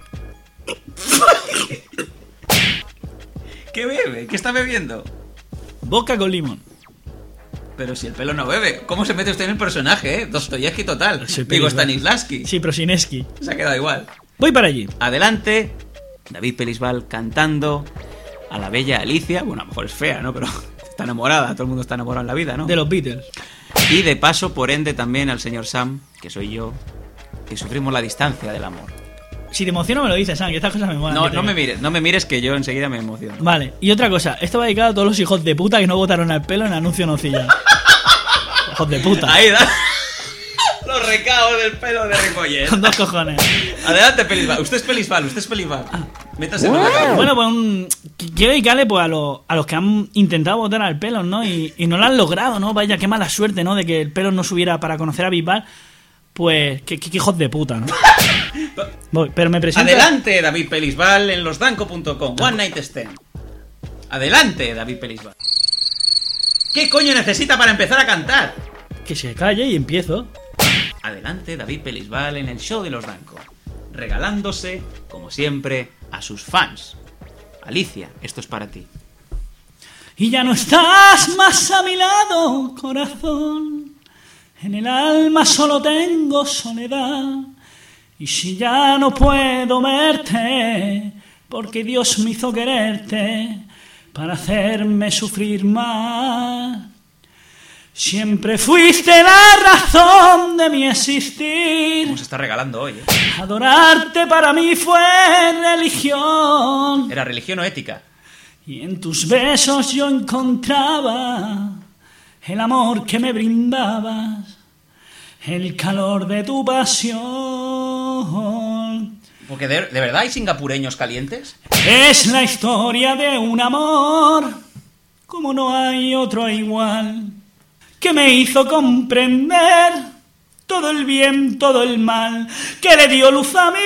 ¿Qué bebe? ¿Qué está bebiendo? Vodka con limón. Pero si el pelo no bebe, ¿cómo se mete usted en el personaje, eh? Dostoyevsky total. Soy Digo, Pelisbal. Stanislavski. Sí, Prosineski. Se ha quedado igual. Voy para allí. Adelante, David Pelisbal cantando a la bella Alicia. Bueno, a lo mejor es fea, ¿no? Pero está enamorada, todo el mundo está enamorado en la vida, ¿no? De los Beatles. Y de paso, por ende, también al señor Sam, que soy yo, que sufrimos la distancia del amor. Si te emociono me lo dices, Sam, que estas cosas me molan. No, que te no me digan. mires, no me mires que yo enseguida me emociono. Vale, y otra cosa. Esto va dedicado a todos los hijos de puta que no votaron al pelo en anuncio nocilla. Hijos de puta. Ahí da. Los recaos del pelo de Ripollet. Con dos cojones. Adelante, Pelisbal. Usted es Pelisbal, usted es Pelisbal. Métase en la cara. Bueno, pues un... quiero dedicarle pues, a, los, a los que han intentado votar al pelo, ¿no? Y, y no lo han logrado, ¿no? Vaya, qué mala suerte, ¿no? De que el pelo no subiera para conocer a Bisbal. Pues, qué, qué- qué hijos de puta, ¿no? Voy, pero me presento... Adelante, David Pelisbal en losdanco punto com. One Night Stand. Adelante, David Pelisbal. ¿Qué coño necesita para empezar a cantar? Que se calle y empiezo. Adelante, David Pelisbal en el show de Los Danco, regalándose, como siempre, a sus fans. Alicia, esto es para ti. Y ya no estás más a mi lado, corazón. En el alma solo tengo soledad. Y si ya no puedo verte, porque Dios me hizo quererte para hacerme sufrir más. Siempre fuiste la razón de mi existir. ¿Cómo se está regalando hoy, eh? Adorarte para mí fue religión. Era religión o ética. Y en tus besos yo encontraba el amor que me brindabas, el calor de tu pasión. Porque de, de verdad hay singapureños calientes. Es la historia de un amor como no hay otro igual, que me hizo comprender todo el bien, todo el mal, que le dio luz a mi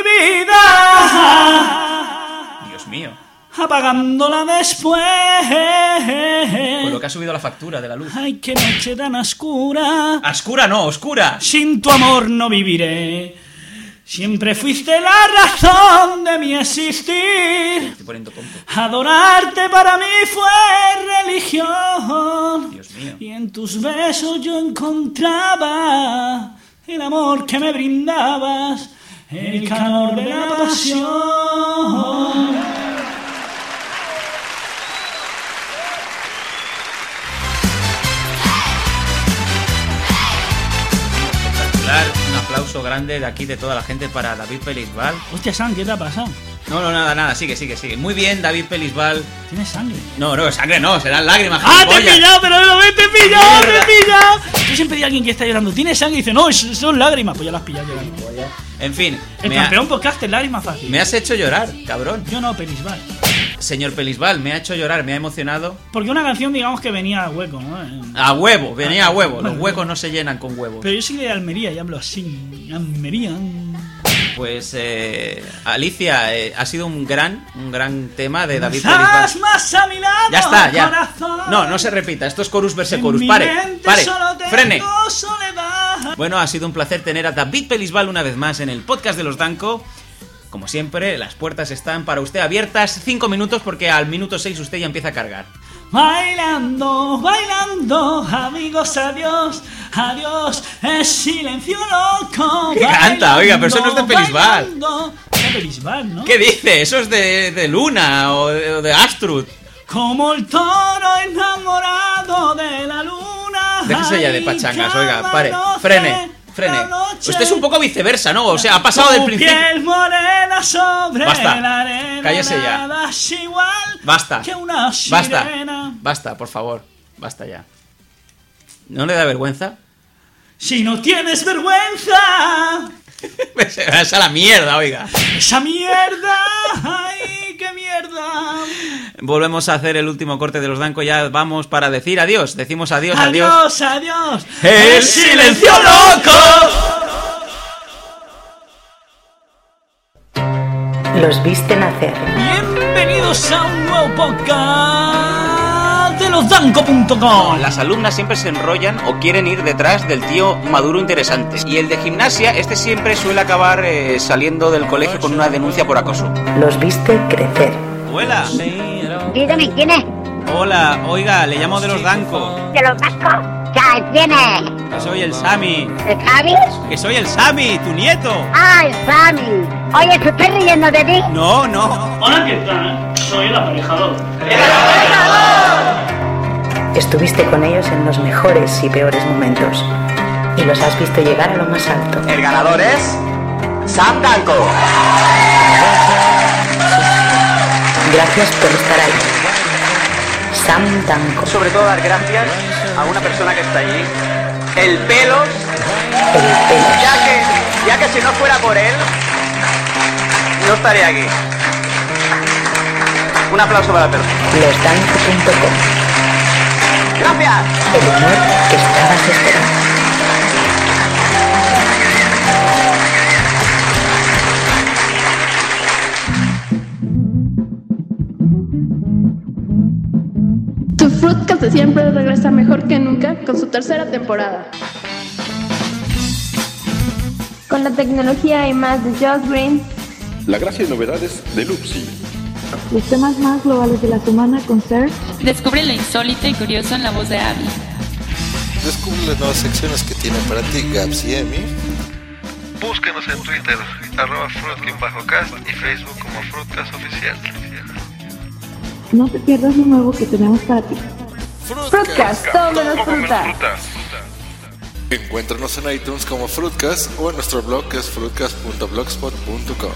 vida, Dios mío. apagándola después. Con lo que ha subido la factura de la luz. Ay, qué noche tan oscura. ¡Oscura no, oscura! Sin tu amor no viviré. Siempre fuiste la razón de mi existir. Estoy poniendo tonto. Adorarte para mí fue religión. Dios mío. Y en tus besos yo encontraba el amor que me brindabas, el calor de la pasión. Un aplauso grande de aquí de toda la gente para David Pelisbal. Hostia, Sam, ¿qué te ha pasado? No, no, nada, nada, sigue, sigue, sigue. Muy bien, David Pelisbal. Tienes sangre. No, no, sangre no, serán lágrimas. ¡Ah, te he gilipollas. pillado, pero no me te he pillado, te he pillado! Yo siempre digo a alguien que está llorando, ¿tiene sangre? Y dice, no, es- son lágrimas. Pues ya las has pillado llorando. En fin, El me, ha- campeón podcast es lágrimas fácil. me has hecho llorar, cabrón. Yo no, Pelisbal. Señor Pelisbal, me ha hecho llorar, me ha emocionado. Porque una canción, digamos que venía a hueco, ¿no? En- A huevo, venía a huevo. Los Bueno, huecos no se llenan con huevos. Pero yo soy de Almería y hablo así. Almería. Pues, eh, Alicia, eh, ha sido un gran, un gran tema de David Estás Pelisbal. más a mi lado, Ya está, ya. corazón. No, no se repita, esto es chorus verse En chorus. mi Pare, mente pare, solo tengo frene. soledad. Bueno, ha sido un placer tener a David Pelisbal una vez más en el podcast de Los Danco. como siempre, las puertas están para usted abiertas cinco minutos porque al minuto seis usted ya empieza a cargar. Bailando, bailando, amigos, adiós, adiós, es silencio loco. ¿Qué canta? Oiga, pero eso no es de Pelisbal. Es de Pelisbal, ¿no? ¿Qué dice? Eso es de, de Luna o de, o de Astrud. Como el toro enamorado de la luna. Déjese ya de pachangas, oiga, pare, frene, frene. Usted es un poco viceversa, ¿no? O sea, ha pasado del principio. Piel morena sobre Basta, la arena, cállese ya. nada es igual Basta, que una basta, sirena. basta, por favor, basta ya. ¿No le da vergüenza? Si no tienes vergüenza. Esa la mierda, oiga. Esa mierda, ay, qué mierda. Volvemos a hacer el último corte de los Danco. Ya vamos para decir adiós. Decimos adiós, adiós. Adiós, adiós. ¡El silencio loco! Los viste nacer. Bienvenidos a un nuevo podcast de los danco punto com. Las alumnas siempre se enrollan o quieren ir detrás del tío maduro interesante. Y el de gimnasia, este siempre suele acabar eh, saliendo del colegio con una denuncia por acoso. Los viste crecer. Hola. Dígame, ¿quién es? Hola, oiga, le llamo de los Danco. ¿De los Danco? ¿Ya quién es? Que soy el Sami. ¿El Javi? Que soy el Sami, tu nieto. ¡Ah, el Sami! Oye, ¿te estás riendo de ti? No, no. Hola, ¿qué tal? Soy el aparejador. ¡El aparejador! Estuviste con ellos en los mejores y peores momentos. Y los has visto llegar a lo más alto. El ganador es Sam Danco. Gracias por estar ahí. Sam Danco. Sobre todo dar gracias a una persona que está allí. El Pelos. El Pelos. Ya que, ya que si no fuera por él, no estaría aquí. Un aplauso para el Pelos. los danco punto com. Gracias. El humor que estabas esperando. Tu Fruitcast de siempre regresa mejor que nunca con su tercera temporada. Con la tecnología y más de Josh Green, La gracia y novedades de Lupsi. los temas más globales de la semana con Ser. Descubre lo insólito y curioso en la voz de Abby. Descubre las nuevas secciones que tienen para ti Gaps y Emi. Búscanos en Twitter, arroba Fruit-Cast y Facebook como Fruitcast Oficial. No te pierdas lo nuevo que tenemos para ti. Fruitcast, todo menos fruta. Encuéntranos en iTunes como Fruitcast o en nuestro blog que es fruitcast punto blogspot punto com.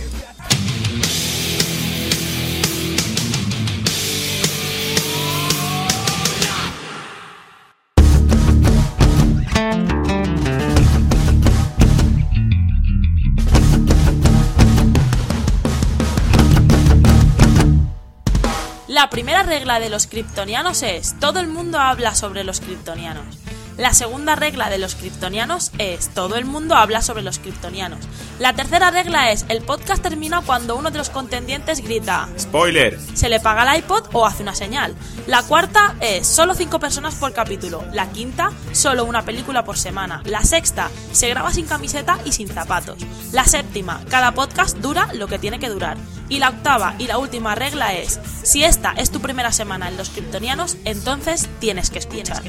La primera regla de los kryptonianos es: todo el mundo habla sobre los kryptonianos. La segunda regla de los kryptonianos es: todo el mundo habla sobre los kryptonianos. La tercera regla es: el podcast termina cuando uno de los contendientes grita ¡spoiler! Se le paga el iPod o hace una señal. La cuarta es: solo cinco personas por capítulo. La quinta: solo una película por semana. La sexta: se graba sin camiseta y sin zapatos. La séptima: cada podcast dura lo que tiene que durar. Y la octava y la última regla es: si esta es tu primera semana en los kryptonianos, entonces tienes que escuchar.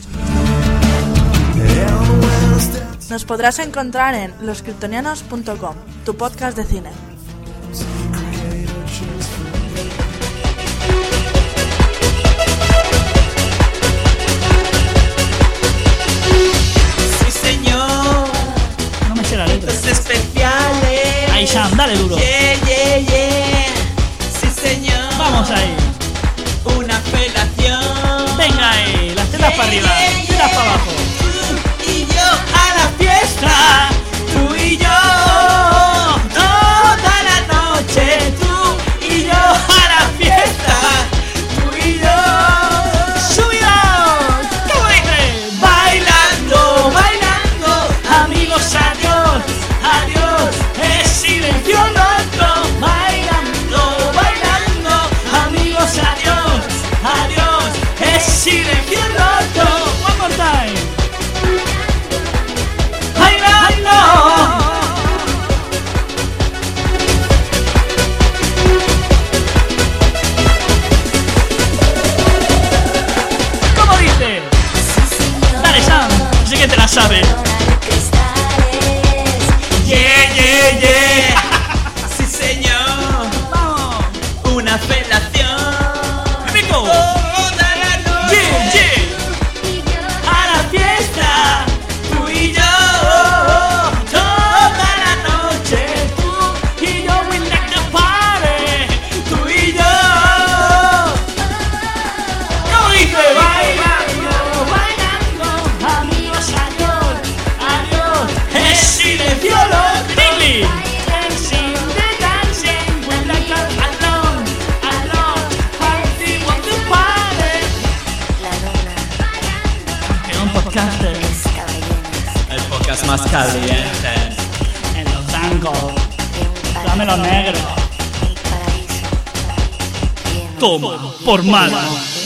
Nos podrás encontrar en los kryptonianos punto com, tu podcast de cine. Sí, señor. No me sé la letra. Estos especiales. Ahí, Sam, dale duro. Yeah, yeah, yeah. Sí, señor. Vamos ahí. Una felación. Venga ahí, las tetas Yeah, para arriba, yeah, tetas yeah. para abajo. Y yo a la fiesta, tú y yo, toda la noche, tú y yo a la fiesta, tú y yo, ¡Subidón! ¿Cómo dice? bailando, bailando, Amigos, adiós, adiós, es silencio loco. una felación. ¡Rico! Toda la noche. Yeah, yeah. A la fiesta. Tú y yo. Toda la noche. Tú y yo, we like the party. Tú y yo. ¿Cómo dice? Bailando, bailando. Amigos, adiós, adiós. Es silencio loco. Dancing, dancing, dancing. We like a alone, alone. Party, want to party. En un podcast de- El podcast más caliente. en los bancos. Dame los negros. Toma, por mano.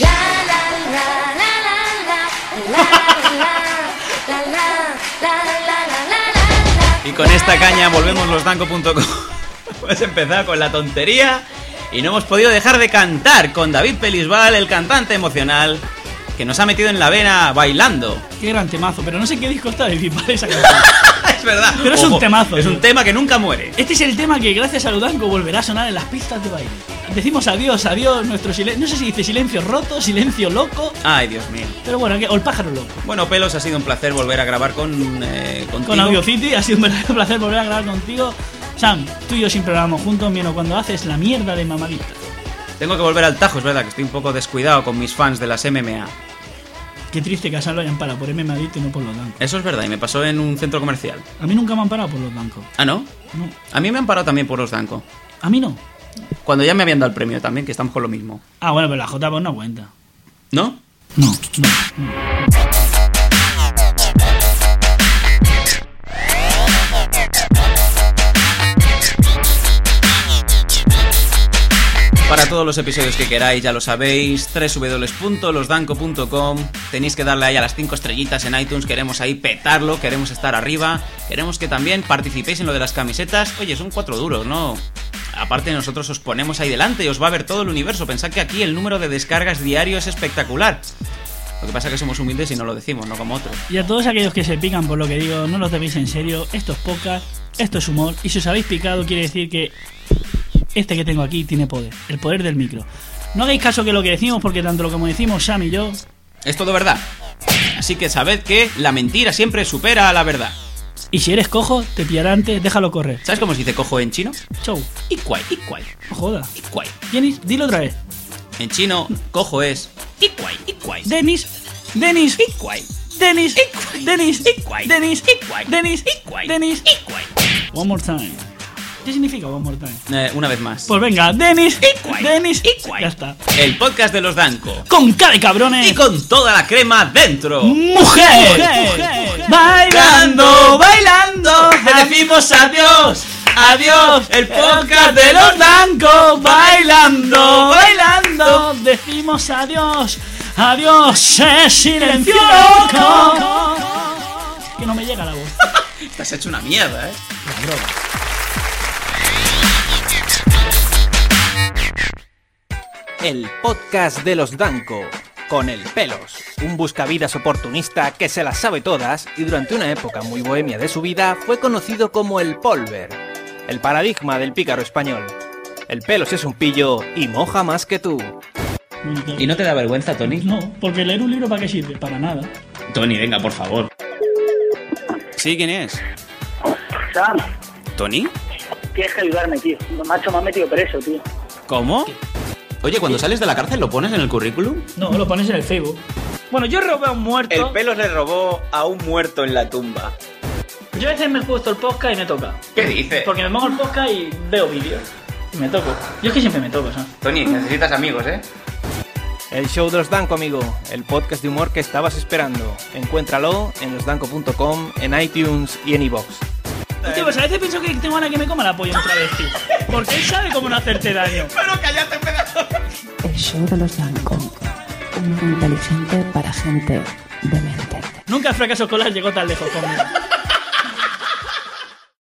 Y con esta caña volvemos losdanco punto com. Hemos empezado con la tontería y no hemos podido dejar de cantar con David Pelisbal, el cantante emocional, que nos ha metido en la vena bailando. Qué gran temazo, pero no sé qué disco está de David Bal esa canción. Es verdad. Pero es Ojo, un temazo. Es tío. un tema que nunca muere. Este es el tema que gracias a Ludanco volverá a sonar en las pistas de baile. Decimos adiós, adiós, nuestro silencio. No sé si dice silencio roto, silencio loco. Ay, Dios mío. Pero bueno, o el pájaro loco. Bueno, Pelos, ha sido un placer volver a grabar con eh, contigo. Con Audio City ha sido un verdadero placer volver a grabar contigo. Sam, tú y yo siempre grabamos juntos, menos cuando haces la mierda de mamadita. Tengo que volver al tajo, es verdad que estoy un poco descuidado con mis fans de las M M A. Qué triste que a Sam lo hayan parado por M M A y no por los bancos. Eso es verdad, y me pasó en un centro comercial. A mí nunca me han parado por los bancos. ¿Ah, no? No. A mí me han parado también por los Danco. A mí no. Cuando ya me habían dado el premio también, que estamos con lo mismo. Ah, bueno, pero la J pues no cuenta. ¿No? No, no, no. Para todos los episodios que queráis, ya lo sabéis, doble u doble u doble u punto losdanco punto com. Tenéis que darle ahí a las cinco estrellitas en iTunes, queremos ahí petarlo, queremos estar arriba, queremos que también participéis en lo de las camisetas. Oye, son cuatro duros, ¿no? Aparte nosotros os ponemos ahí delante y os va a ver todo el universo. Pensad que aquí el número de descargas diario es espectacular. Lo que pasa es que somos humildes y no lo decimos, no como otros. Y a todos aquellos que se pican por lo que digo, no los toméis en serio. Esto es podcast, esto es humor. Y si os habéis picado, quiere decir que este que tengo aquí tiene poder, el poder del micro. No hagáis caso que lo que decimos, porque tanto lo como decimos Sam y yo es todo verdad. Así que sabed que la mentira siempre supera a la verdad. Y si eres cojo, te pillará antes, déjalo correr. ¿Sabes cómo se dice cojo en chino? Chou. Iguai, iguai. No joda. Iguai. Denis, dilo otra vez. En chino, cojo es iguai, iguai. Denis, Denis, Iguai. Denis, Denis, Iguai. Denis, Iguai. Denis, Iguai. Denis. Iguai. One more time. ¿Qué significa one more time? Eh, una vez más. Pues venga, Denis, Iguai. Denis, Iguai. ya está. El podcast de los Danco. Con cara de cabrones. Y con toda la crema dentro. ¡Mujer! ¡Mujer! Bailando, bailando, Te decimos adiós. Adiós. El podcast de los blancos. Bailando, bailando, decimos adiós. Adiós, es silencio loco. Es que no me llega la voz. Estás hecho una mierda, eh. La droga. El podcast de los Danco, con el Pelos, un buscavidas oportunista que se las sabe todas y durante una época muy bohemia de su vida fue conocido como el Polver, el paradigma del pícaro español. El Pelos es un pillo y moja más que tú. ¿Y no te da vergüenza, Tony? No, porque leer un libro ¿para qué sirve? Para nada. Tony, venga, por favor. ¿Sí? ¿Quién es? Sam, ¿Tony? tienes que ayudarme, tío. Macho, me ha metido preso, tío. ¿Cómo? Oye, cuando sales de la cárcel, ¿lo pones en el currículum? No, lo pones en el Facebook. Bueno, yo robé a un muerto. El Pelos le robó a un muerto en la tumba. Yo a veces me he puesto el podcast y me toca. ¿Qué dices? Porque me pongo el podcast y veo vídeos. Y me toco. Yo es que siempre me toco, ¿sabes? Tony, necesitas amigos, ¿eh? El show de los Danco, amigo, el podcast de humor que estabas esperando. Encuéntralo en losdanco punto com, en iTunes y en iVoox. Tío, pues a veces pienso que tengo ganas que me coma la polla otra vez, tío. Porque él sabe cómo no hacerte daño. Pero cállate, pedazo. El show de los Danco. Humor inteligente para gente demente. Nunca el fracaso escolar llegó tan lejos conmigo.